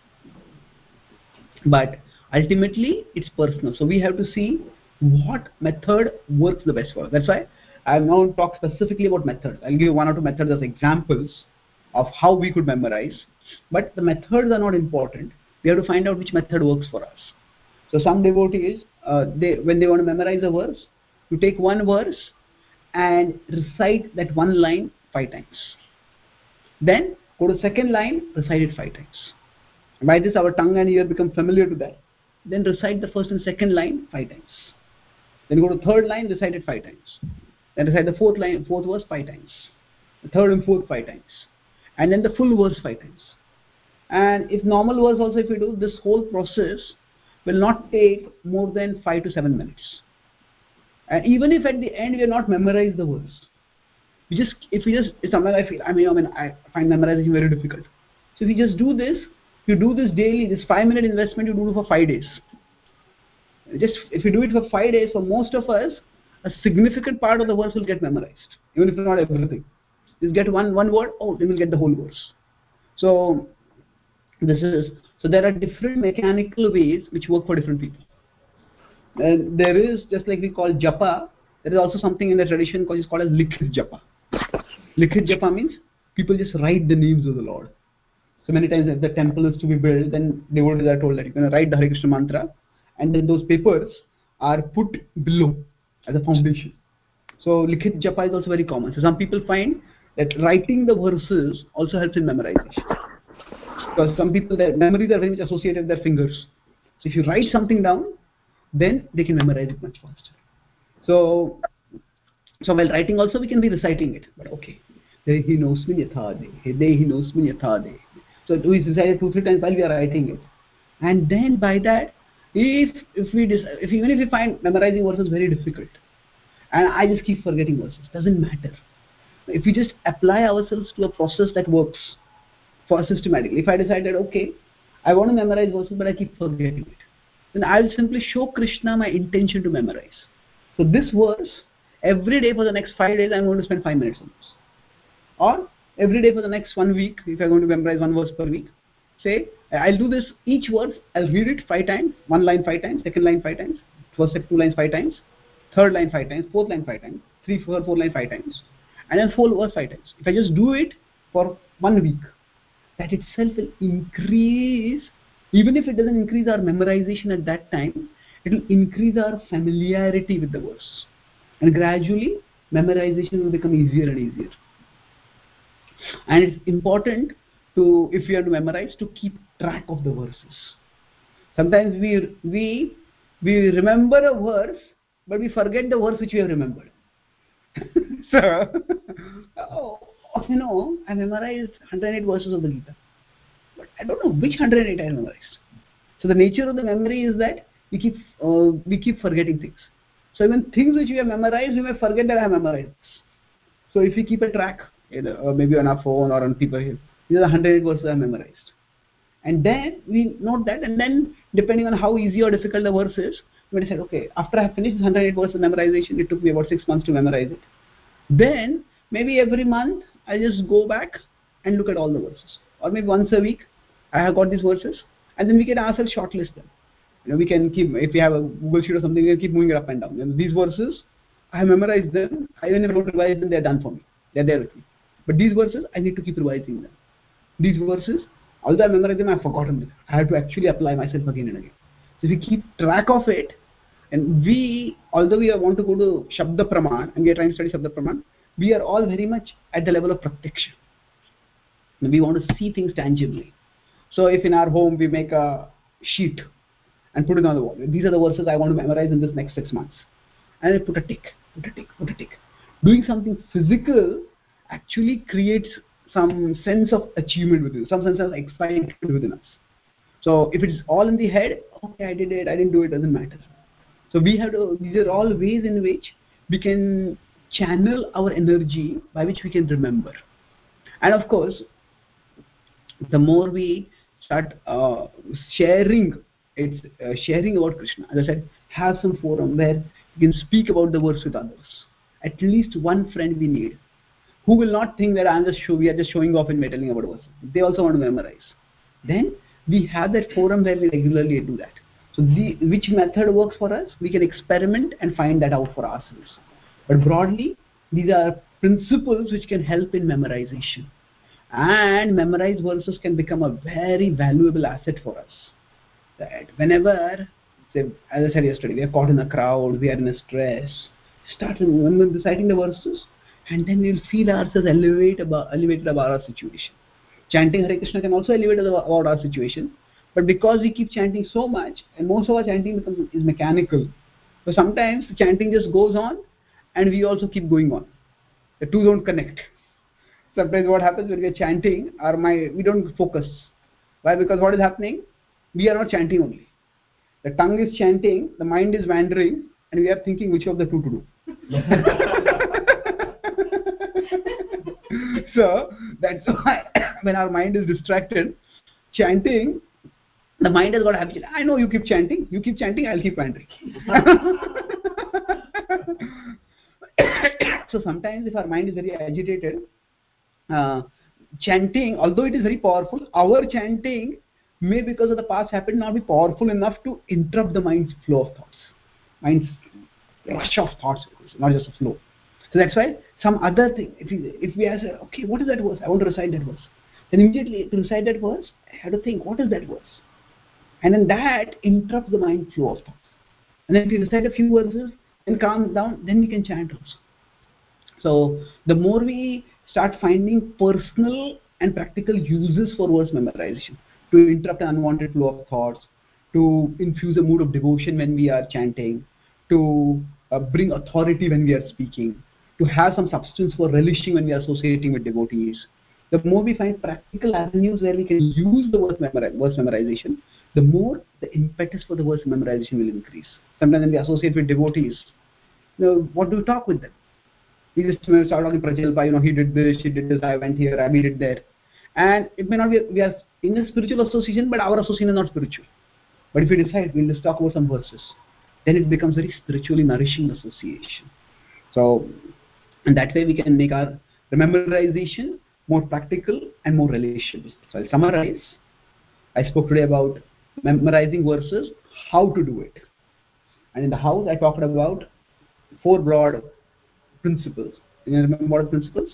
But ultimately, it's personal. So we have to see what method works the best for us. That's why I have now talked specifically about methods. I'll give you one or two methods as examples of how we could memorize. But the methods are not important. We have to find out which method works for us. So some devotees, when they want to memorize a verse, you take one verse and recite that one line 5 times. Then go to the second line, recite it 5 times. By this, our tongue and ear become familiar to that. Then recite the first and second line 5 times. Then go to the third line, recite it 5 times. Then recite the fourth verse 5 times. The third and fourth 5 times. And then the full verse 5 times. And if normal verse also, if we do, this whole process will not take more than 5 to 7 minutes. And even if at the end we have not memorized the verse, sometimes I find memorization very difficult. So if you just do this, you do this daily, this 5-minute investment, you do it for 5 days. If you do it for 5 days, for most of us, a significant part of the verse will get memorized, even if not everything. Just get one word, then we'll get the whole verse. So there are different mechanical ways which work for different people. And there is, just like we call japa, there is also something in the tradition which is called as likhit japa. Likhit japa means people just write the names of the Lord. So many times if the temple is to be built, then devotees are told that you're going to write the Hare Krishna mantra, and then those papers are put below as a foundation. So likhit japa is also very common. So some people find that writing the verses also helps in memorization. Because some people, their memories are very much associated with their fingers. So if you write something down, then they can memorize it much faster. So while writing also we can be reciting it. But okay, he knows me yathade, he knows me yathade. So we recite it 2-3 times while we are writing it, and then by that, if even if we find memorizing verses very difficult, and I just keep forgetting verses, doesn't matter. If we just apply ourselves to a process that works for systematically. If I decided, okay, I want to memorize verses but I keep forgetting it, then I'll simply show Krishna my intention to memorize. So this verse, every day for the next 5 days I'm going to spend 5 minutes on this. Or every day for the next 1 week, if I'm going to memorize 1 verse per week, say I'll do this each verse, I'll read it 5 times, 1 line 5 times, second line 5 times, first 2 lines 5 times, third line 5 times, fourth line 5 times, 4 line 5 times, and then full verse 5 times. If I just do it for 1 week, that itself will increase. Even if it doesn't increase our memorization at that time, it will increase our familiarity with the verse, and gradually memorization will become easier and easier. And it's important to, if we have to memorize, to keep track of the verses. Sometimes we remember a verse, but we forget the verse which we have remembered. So, I memorized 108 verses of the Gita, but I don't know which 108 I memorized. So the nature of the memory is that we keep forgetting things. So even things which we have memorized, we may forget that I have memorized. So if we keep a track, maybe on our phone or on paper here, these are the 108 verses I have memorized. And then we note that, and then depending on how easy or difficult the verse is, we decide, okay, after I have finished this 108 verses memorization, it took me about 6 months to memorize it. Then maybe every month I just go back and look at all the verses, or maybe once a week I have got these verses, and then we can ourselves shortlist them. We can keep, if we have a Google sheet or something, we can keep moving it up and down. These verses, I have memorized them. Even if I don't revise them, they are done for me. They are there with me. But these verses, I need to keep revising them. These verses, although I memorized them, I have forgotten them. I have to actually apply myself again and again. So if we keep track of it, and although we want to go to Shabda Praman, and we are trying to study Shabda Praman, we are all very much at the level of Pratyaksha. We want to see things tangibly. So if in our home we make a sheet and put it on the wall, these are the verses I want to memorize in this next 6 months, and I put a tick, put a tick, put a tick. Doing something physical actually creates some sense of achievement within us, some sense of excitement within us. So if it's all in the head, okay, I did it, I didn't do it, doesn't matter. So we have to, these are all ways in which we can channel our energy by which we can remember. And of course, the more we start sharing about Krishna, as I said, have some forum where you can speak about the verse with others. At least one friend we need, who will not think that we are just showing off and telling about verse. They also want to memorize. Then we have that forum where we regularly do that. So which method works for us, we can experiment and find that out for ourselves. But broadly, these are principles which can help in memorization. And memorized verses can become a very valuable asset for us. That whenever, say, as I said yesterday, we are caught in a crowd, we are in a stress, start reciting the verses, and then we'll feel ourselves elevated about our situation. Chanting Hare Krishna can also elevate us about our situation, but because we keep chanting so much, and most of our chanting is mechanical, so sometimes the chanting just goes on, and we also keep going on. The two don't connect. Sometimes what happens when we are chanting, we don't focus. Why? Because what is happening? We are not chanting only. The tongue is chanting, the mind is wandering, and we are thinking which of the two to do. So that's why when our mind is distracted, chanting, the mind has got a habit. I know you keep chanting, I'll keep wandering. So sometimes if our mind is very agitated, chanting, although it is very powerful, our chanting may, because of the past habit, not be powerful enough to interrupt the mind's flow of thoughts, mind's rush of thoughts, not just a flow. So that's why some other thing, if we ask, okay, what is that verse? I want to recite that verse. Then immediately to recite that verse, I have to think, what is that verse? And then that interrupts the mind flow of thoughts. And then if we recite a few verses and calm down, then we can chant also. So the more we start finding personal and practical uses for verse memorization, to interrupt an unwanted flow of thoughts, to infuse a mood of devotion when we are chanting, to bring authority when we are speaking, to have some substance for relishing when we are associating with devotees. The more we find practical avenues where we can use the verse memorization, the more the impetus for the verse memorization will increase. Sometimes when we associate with devotees, what do we talk with them? We just start talking Prajalpa, he did this, she did this, I went here, we did that. And it may not be, we are in a spiritual association, but our association is not spiritual. But if we decide we'll just talk about some verses, then it becomes very spiritually nourishing association. So, and that way we can make our memorization more practical and more relishable. So I'll summarize. I spoke today about memorizing verses, how to do it. And in the house, I talked about 4 broad principles. You remember what are the principles?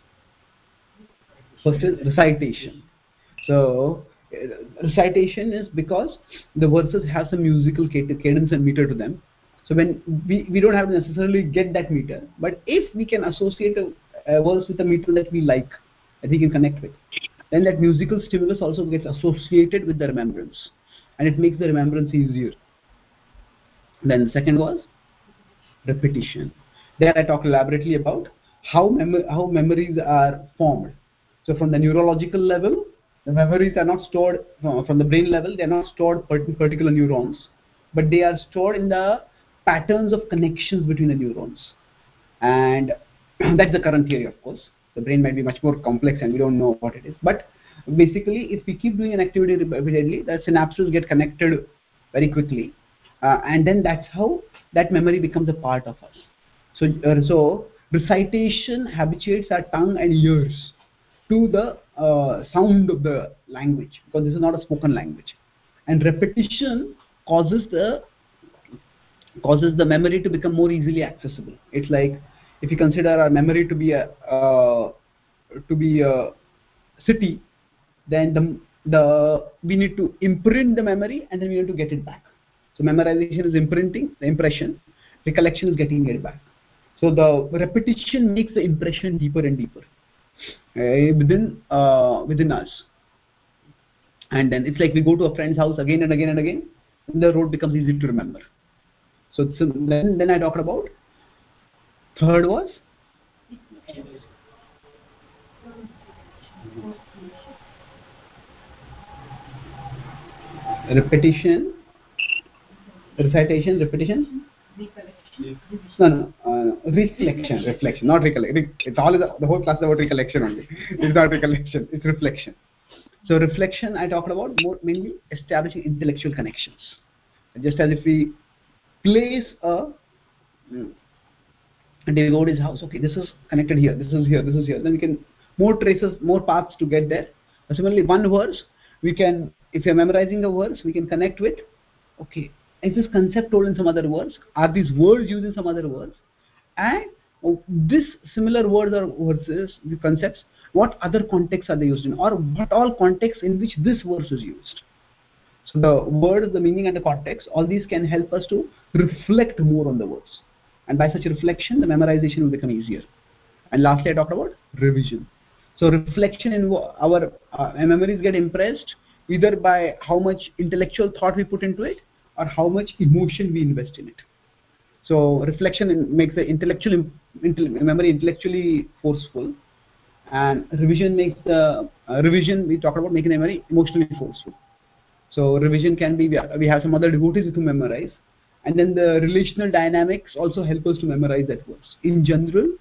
First is recitation. So recitation is because the verses have some musical cadence and meter to them. So when we don't have to necessarily get that meter, but if we can associate a verse with a meter that we like, that we can connect with, then that musical stimulus also gets associated with the remembrance, and it makes the remembrance easier. Then the second was repetition. There I talked elaborately about how memories are formed. So from the neurological level, the memories are not stored from the brain level. They are not stored in particular neurons, but they are stored in the patterns of connections between the neurons. And that's the current theory, of course. The brain might be much more complex and we don't know what it is. But basically, if we keep doing an activity repeatedly, the synapses get connected very quickly. And then that's how that memory becomes a part of us. So recitation habituates our tongue and ears to the sound of the language, because this is not a spoken language. And repetition causes the memory to become more easily accessible. It's like if you consider our memory to be a city, then we need to imprint the memory and then we need to get it back. So memorization is imprinting the impression, recollection is getting it back. So the repetition makes the impression deeper and deeper within us. And then it's like we go to a friend's house again and again and again, and the road becomes easy to remember. So then I talked about third was repetition, recitation, repetition. No, reflection, not recollection. It's all the whole class is about recollection only. It's not recollection, it's reflection. So reflection, I talked about mainly establishing intellectual connections. Just as if we place a devotee's house, okay, this is connected here, this is here, this is here. Then we can more traces, more paths to get there. Similarly, one verse, we can, if you're memorizing a verse, we can connect with, okay, is this concept told in some other words? Are these words used in some other words? And this similar words or verses, the concepts, what other contexts are they used in? Or what all contexts in which this verse is used? So the word, the meaning and the context, all these can help us to reflect more on the words. And by such reflection, the memorization will become easier. And lastly, I talked about revision. So reflection in our memories get impressed either by how much intellectual thought we put into it or how much emotion we invest in it. So reflection makes the memory intellectually forceful, and revision makes the revision, we talked about making the memory emotionally forceful. So revision can be, we have some other devotees to memorize, and then the relational dynamics also help us to memorize that verse. In general,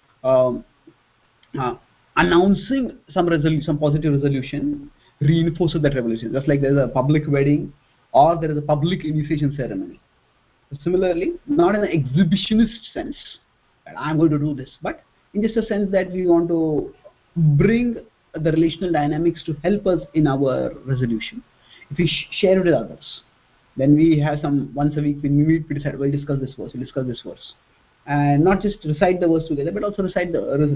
announcing some positive resolution reinforces that resolution. Just like there is a public wedding or there is a public initiation ceremony. Similarly, not in an exhibitionist sense that I'm going to do this, but in just a sense that we want to bring the relational dynamics to help us in our resolution. If we share it with others, then we have once a week when we meet, we decide, we'll discuss this verse, and not just recite the verse together, but also discuss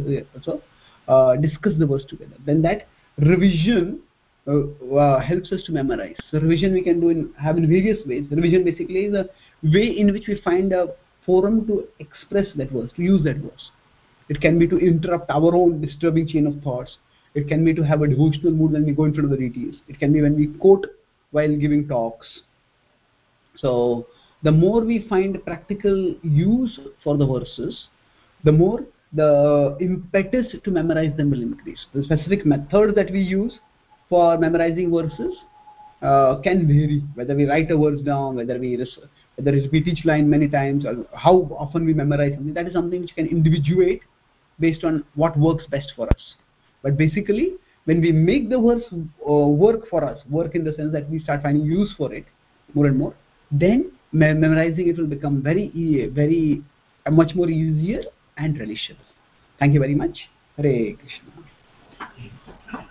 the verse together. Then that revision helps us to memorize. So revision we can have in various ways. Revision basically is a way in which we find a forum to express that verse, to use that verse. It can be to interrupt our own disturbing chain of thoughts. It can be to have a devotional mood when we go in front of the deities. It can be when we quote while giving talks. So the more we find practical use for the verses, the more the impetus to memorize them will increase. The specific method that we use for memorizing verses can vary, whether we write a verse down, whether we repeat each line many times, or how often we memorize something. That is something which can individuate based on what works best for us. But basically, when we make the verse work for us, work in the sense that we start finding use for it more and more, then memorizing it will become much more easier and relishable. Thank you very much. Hare Krishna.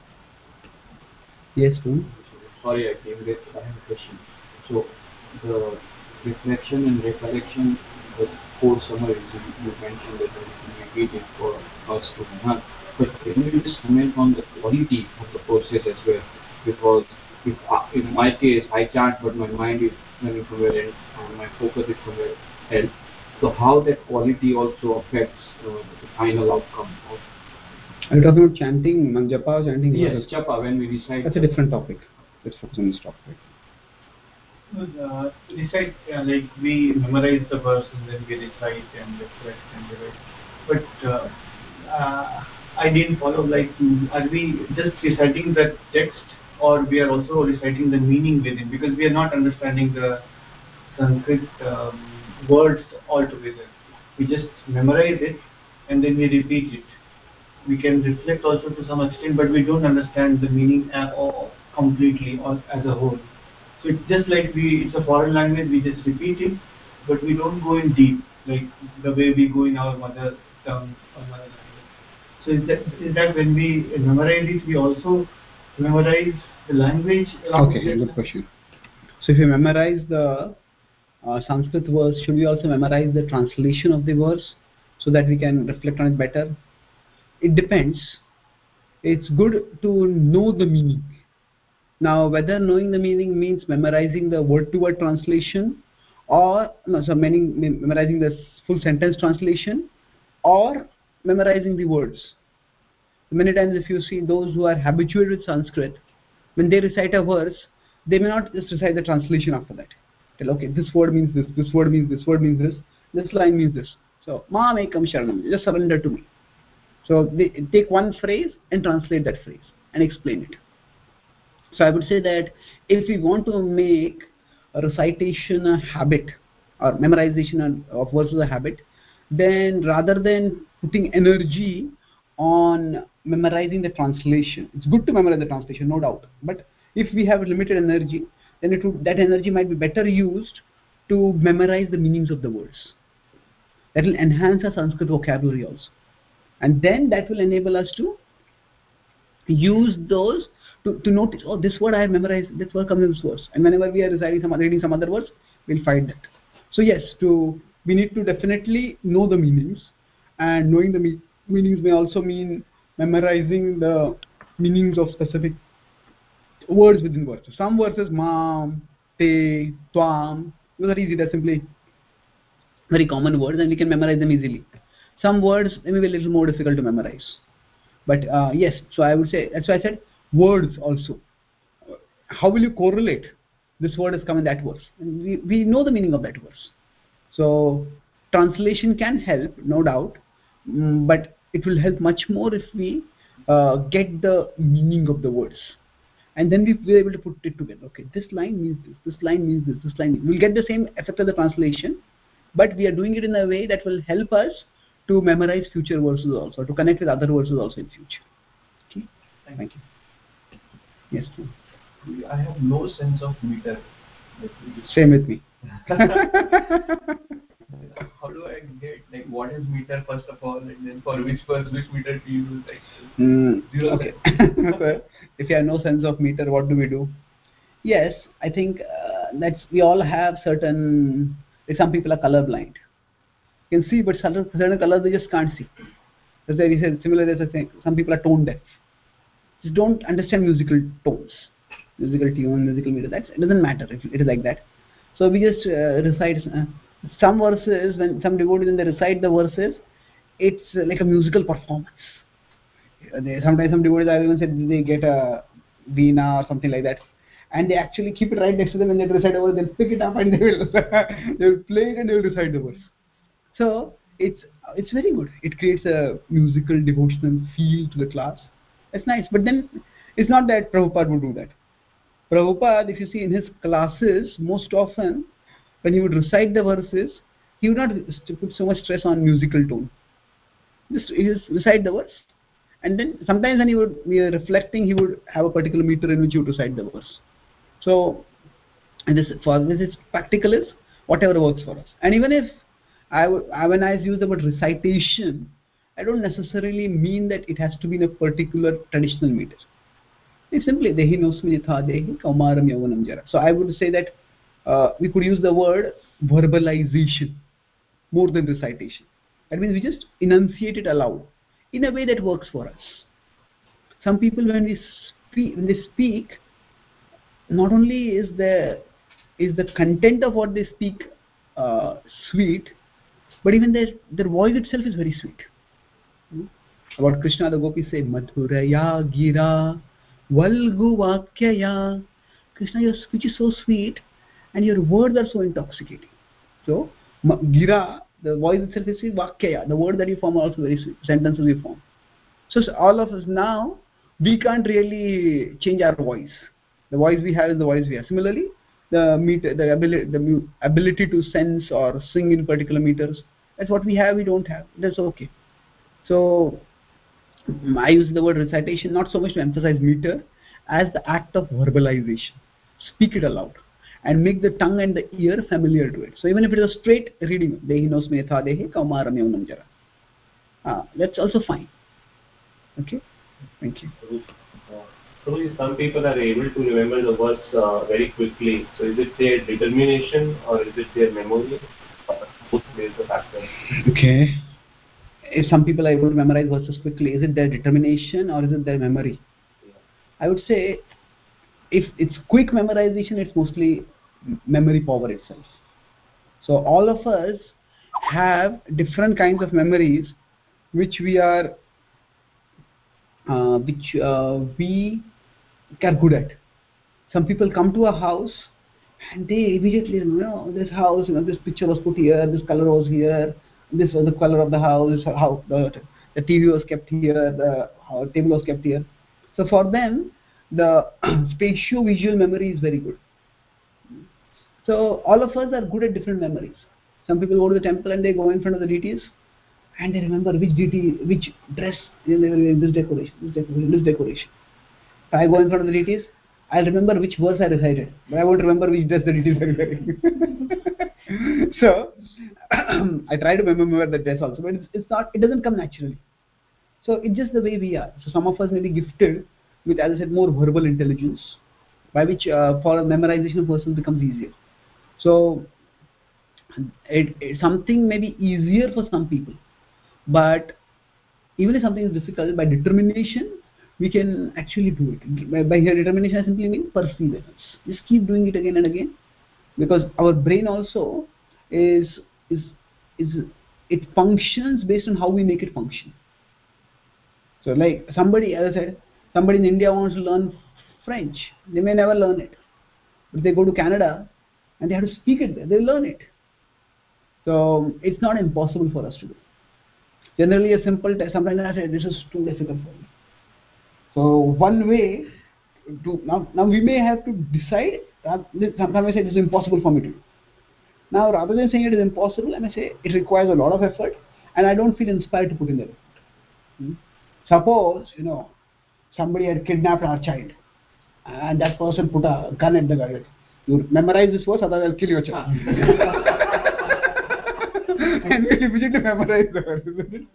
Yes, Poon? Sorry, I came late. I have a question. So, the reflection and recollection, the four summaries you mentioned that we repeat it for us to enhance. But can you just comment on the quality of the courses as well? Because if in my case I chant, but my mind is running somewhere else and my focus is somewhere else. So how that quality also affects the final outcome of. Are you talking about chanting, japa or chanting? Yes, japa, when we recite. That's a different topic. Let's focus on this topic. Recite, like we memorize the verse and then we recite and reflect and revise. But I didn't follow, like, are we just reciting the text or we are also reciting the meaning within? Because we are not understanding the Sanskrit words altogether. We just memorize it and then we repeat it. We can reflect also to some extent, but we don't understand the meaning completely or as a whole. So it's just like it's a foreign language, we just repeat it, but we don't go in deep, like the way we go in our mother tongue or mother language. So is that when we memorize it, we also memorize the language? Okay, good question. So if you memorize the Sanskrit verse, should we also memorize the translation of the verse so that we can reflect on it better? It depends. It's good to know the meaning. Now, whether knowing the meaning means memorizing the word-to-word translation, or memorizing the full sentence translation, or memorizing the words. Many times, if you see those who are habituated with Sanskrit, when they recite a verse, they may not just recite the translation after that. Tell, okay, this word means this, this word means this, word means this line means this. So, Maam ekam sharanam, just surrender to me. So they take one phrase and translate that phrase and explain it. So I would say that if we want to make a recitation a habit or memorization of verses a habit, then rather than putting energy on memorizing the translation, it's good to memorize the translation, no doubt. But if we have limited energy, then that energy might be better used to memorize the meanings of the words. That will enhance our Sanskrit vocabulary also. And then that will enable us to use those to notice, oh, this word I have memorized, this word comes in this verse. And whenever we are reading some other words, we'll find that. So yes, we need to definitely know the meanings. And knowing the meanings may also mean memorizing the meanings of specific words within verses. Some verses, mam, te, twam, those are easy. They're simply very common words and we can memorize them easily. Some words may be a little more difficult to memorize. But yes, so I would say, that's why I said words also. How will you correlate? This word has come in that verse. And we know the meaning of that verse. So translation can help, no doubt, but it will help much more if we get the meaning of the words. And then we're able to put it together. Okay, this line means this line means this line means. We'll get the same effect of the translation, but we are doing it in a way that will help us to memorize future verses also, to connect with other verses also in future. Okay, thank you. Yes, please. I have no sense of meter. Same with me. How do I get, like, what is meter first of all, and then for which verse, which meter do you use? Okay. So, if you have no sense of meter, what do we do? Yes, I think we all have certain, like some people are colorblind. You can see, but certain colors they just can't see. As we said, similarly, some people are tone deaf. Just don't understand musical tones, musical tune, musical meter. It doesn't matter if it is like that. So we just recite some verses. When some devotees, when they recite the verses, it's like a musical performance. Sometimes some devotees have even said they get a veena or something like that, and they actually keep it right next to them, and they recite the verse. They'll pick it up and they will they will play it and they will recite the verse. So it's very good. It creates a musical devotional feel to the class. It's nice, but then it's not that Prabhupada would do that. Prabhupada, if you see in his classes, most often when he would recite the verses, he would not put so much stress on musical tone. He just recite the verse, and then sometimes when he would be reflecting, he would have a particular meter in which he would recite the verse. So, and this for this is practical is whatever works for us. And even if when I use the word recitation, I don't necessarily mean that it has to be in a particular traditional meter. It's simply dehi nosmi yatha dehi kaumaram yavanam jara. So I would say that we could use the word verbalization more than recitation. That means we just enunciate it aloud in a way that works for us. Some people when they speak, not only is the content of what they speak sweet, but even their voice itself is very sweet. About Krishna, the gopis say madhuraya gira valgu vakyaya. Krishna, your speech is so sweet and your words are so intoxicating. So gira, the voice itself is sweet. Vakyaya, the word that you form are also very sweet. Sentences you form. So all of us now, we can't really change our voice. The voice we have is the voice we have. Similarly, the ability to sense or sing in particular meters, that's what we have, we don't have. That's okay. So I use the word recitation not so much to emphasize meter as the act of verbalization. Speak it aloud and make the tongue and the ear familiar to it. So even if it is a straight reading, dehi nosmi yatha dehi kaumaram yavanam jara, that's also fine. Okay, thank you. Probably some people are able to remember the verse very quickly. So is it their determination or is it their memory? Both plays a factor. Okay. If some people are able to memorize verses quickly, is it their determination or is it their memory? Yeah. I would say if it's quick memorization, it's mostly memory power itself. So all of us have different kinds of memories which we are good at. Some people come to a house and they immediately this house, this picture was put here, this color was here, this was the color of the house, this how the TV was kept here, the table was kept here. So for them, the spatio-visual memory is very good. So all of us are good at different memories. Some people go to the temple and they go in front of the deities and they remember which deity, which dress they were wearing, this decoration. If I go in front of the deities, I'll remember which verse I recited, but I won't remember which dress the deities are wearing. So I try to remember the dress also, but it doesn't come naturally. So it's just the way we are. So some of us may be gifted with, as I said, more verbal intelligence, by which for memorization of verses becomes easier. So something may be easier for some people, but even if something is difficult, by determination we can actually do it. By here determination I simply mean perseverance. Just keep doing it again and again, because our brain also it functions based on how we make it function. So like somebody, as I said, somebody in India wants to learn French, they may never learn it, but they go to Canada and they have to speak it there, they learn it. So it's not impossible for us to do. Generally a simple test, sometimes I say this is too difficult for me. So one way to, now we may have to decide, sometimes I say this is impossible for me to do. Now rather than saying it is impossible, I may say it requires a lot of effort and I don't feel inspired to put in the effort. Suppose, somebody had kidnapped our child and that person put a gun at the guy. You memorize this verse, otherwise I'll kill your child. And we immediately memorize the verse, isn't it?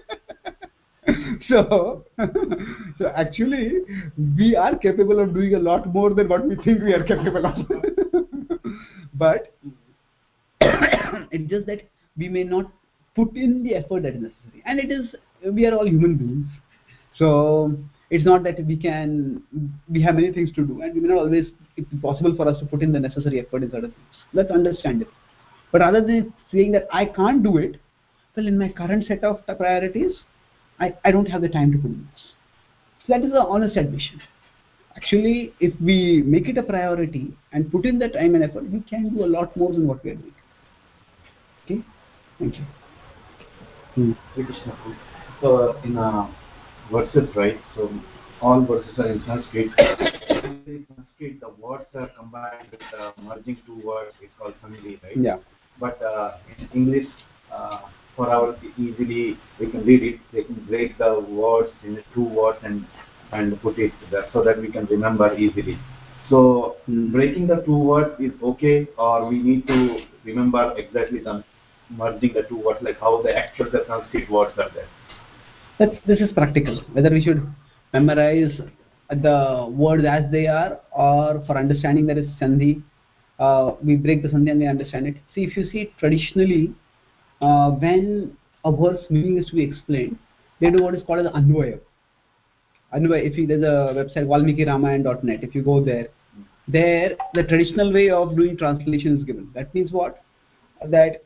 So actually we are capable of doing a lot more than what we think we are capable of. But it's just that we may not put in the effort that is necessary, and we are all human beings, so it's not that we have many things to do and we may not always, it's possible for us to put in the necessary effort in certain things. Let's understand it. But rather than saying that I can't do it, well, in my current set of priorities, I don't have the time to put in this. So that is an honest admission. Actually, if we make it a priority and put in the time and effort, we can do a lot more than what we are doing. Okay? Thank you. Krishna. So in verses, right? So all verses are in Sanskrit. In Sanskrit, the words are combined with merging two words. It's called sandhi, right? Yeah. But in English, for our easily we can read it. They can break the words into two words and put it there so that we can remember easily. So breaking the two words is okay, or we need to remember exactly the merging the two words, like how the actual the Sanskrit words are there. This is practical. Whether we should memorize the words as they are, or for understanding there is sandhi, we break the sandhi and we understand it. See, if you see traditionally, when a verse meaning is to be explained, they do what is called as anvaya. Anyway, if there's a website valmikiramayan.net, if you go there the traditional way of doing translation is given. That means what? That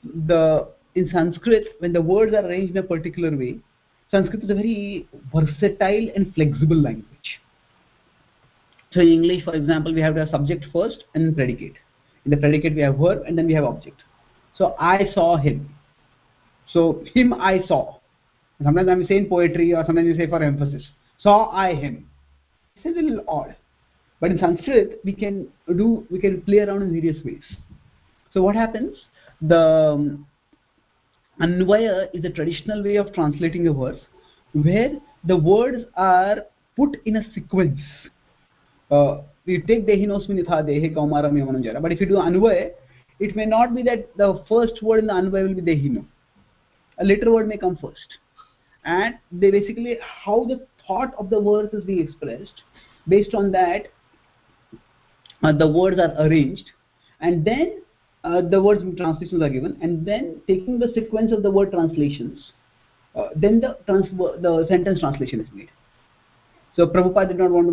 in Sanskrit, when the words are arranged in a particular way, Sanskrit is a very versatile and flexible language. So in English, for example, we have the subject first and then predicate. In the predicate we have verb and then we have object. So I saw him. So him I saw. Sometimes I'm saying poetry, or sometimes you say for emphasis. Saw I him. It's a little odd. But in Sanskrit, we can play around in various ways. So what happens? The Anvaya is a traditional way of translating a verse where the words are put in a sequence. We take Dehinosmi Nitha Dehe Kaumaram Yamananjara. But if you do Anvaya, it may not be that the first word in the Anvaya will be Dehino. A later word may come first. And they basically, how the thought of the verse is being expressed, based on that the words are arranged, and then the words translations are given, and then taking the sequence of the word translations, then the sentence translation is made. So Prabhupada did not want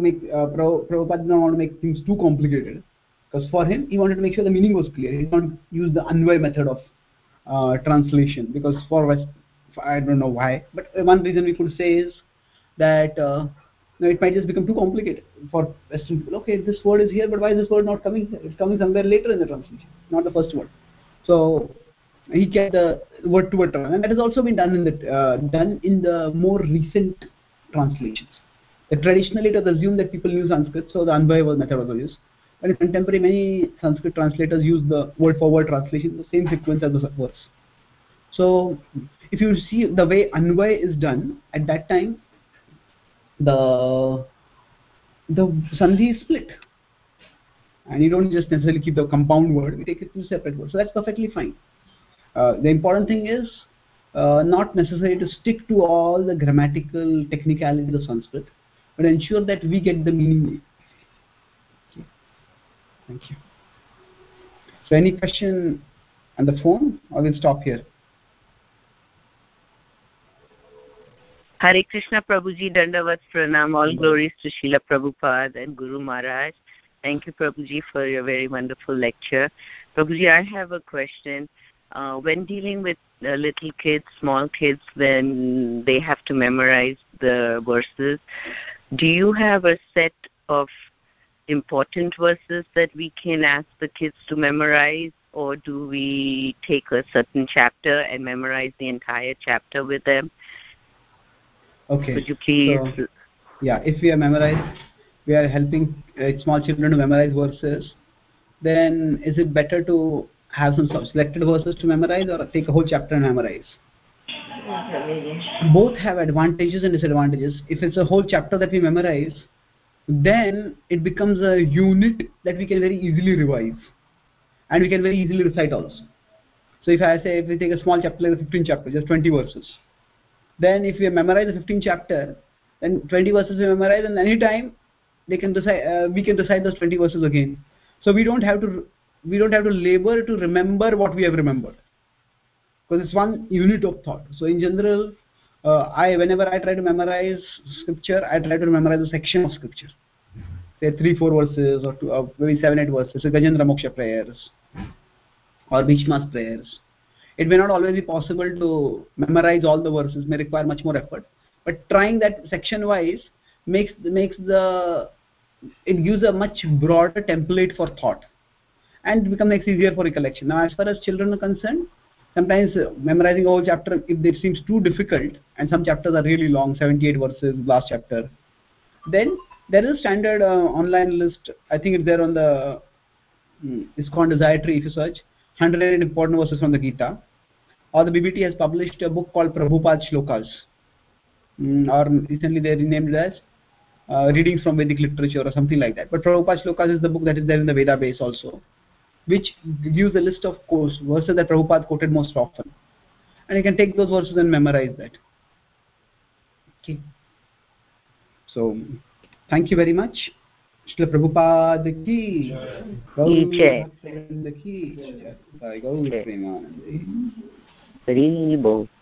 to make things too complicated, because for him he wanted to make sure the meaning was clear. He did not use the Anvaya method of translation, because for West, I don't know why, but one reason we could say is that it might just become too complicated for Western people. Okay, this word is here, but why is this word not coming here? It's coming somewhere later in the translation, not the first word. So he kept the word to word, and that has also been done in the more recent translations. Traditionally, it was assumed that people use Sanskrit, so the Anvaya method was used. But in contemporary, many Sanskrit translators use the word for word translation, the same sequence as the words. So if you see the way Anvaya is done at that time, the sandhi is split, and you don't just necessarily keep the compound word, we take it to separate words. So that's perfectly fine. The important thing is not necessary to stick to all the grammatical technicalities of Sanskrit, but ensure that we get the meaning. Okay. Thank you. So any question on the phone, or we'll stop here? Hare Krishna Prabhuji, Dandavat Pranam, all glories to Srila Prabhupada and Guru Maharaj. Thank you Prabhuji for your very wonderful lecture. Prabhuji, I have a question. When dealing with little kids, small kids, when they have to memorize the verses, do you have a set of important verses that we can ask the kids to memorize, or do we take a certain chapter and memorize the entire chapter with them? Okay. Could you please? So, yeah, if we are helping small children to memorize verses, then is it better to have some selected verses to memorize, or take a whole chapter and memorize? Both have advantages and disadvantages. If it's a whole chapter that we memorize, then it becomes a unit that we can very easily revise, and we can very easily recite also. So if we take a small chapter like the 15th chapter, just 20 verses, then if we memorize the 15th chapter, then 20 verses we memorize, and any time we can recite those 20 verses again. So we don't have to labor to remember what we have remembered, because it's one unit of thought. So in general, whenever I try to memorize scripture, I try to memorize a section of scripture, say 3-4 verses, or maybe 7-8 verses. So Gajendra Moksha prayers or Bhishma's prayers. It may not always be possible to memorize all the verses, may require much more effort, but trying that section wise it gives a much broader template for thought, and makes easier for recollection. Now as far as children are concerned, sometimes memorizing a whole chapter, if it seems too difficult, and some chapters are really long, 78 verses last chapter, then there is a standard online list. I think it's there on the ISKCON Desire Tree. If you search 108 important verses from the Gita, or the BBT has published a book called Prabhupada Shlokas, or recently they renamed it as Readings from Vedic Literature or something like that. But Prabhupada Shlokas is the book that is there in the Veda base also, which gives a list of verses that Prabhupada quoted most often, and you can take those verses and memorize that. Okay. So, thank you very much. Shri Prabhupada ki Jai. Gaur Premanande. Hari Bol.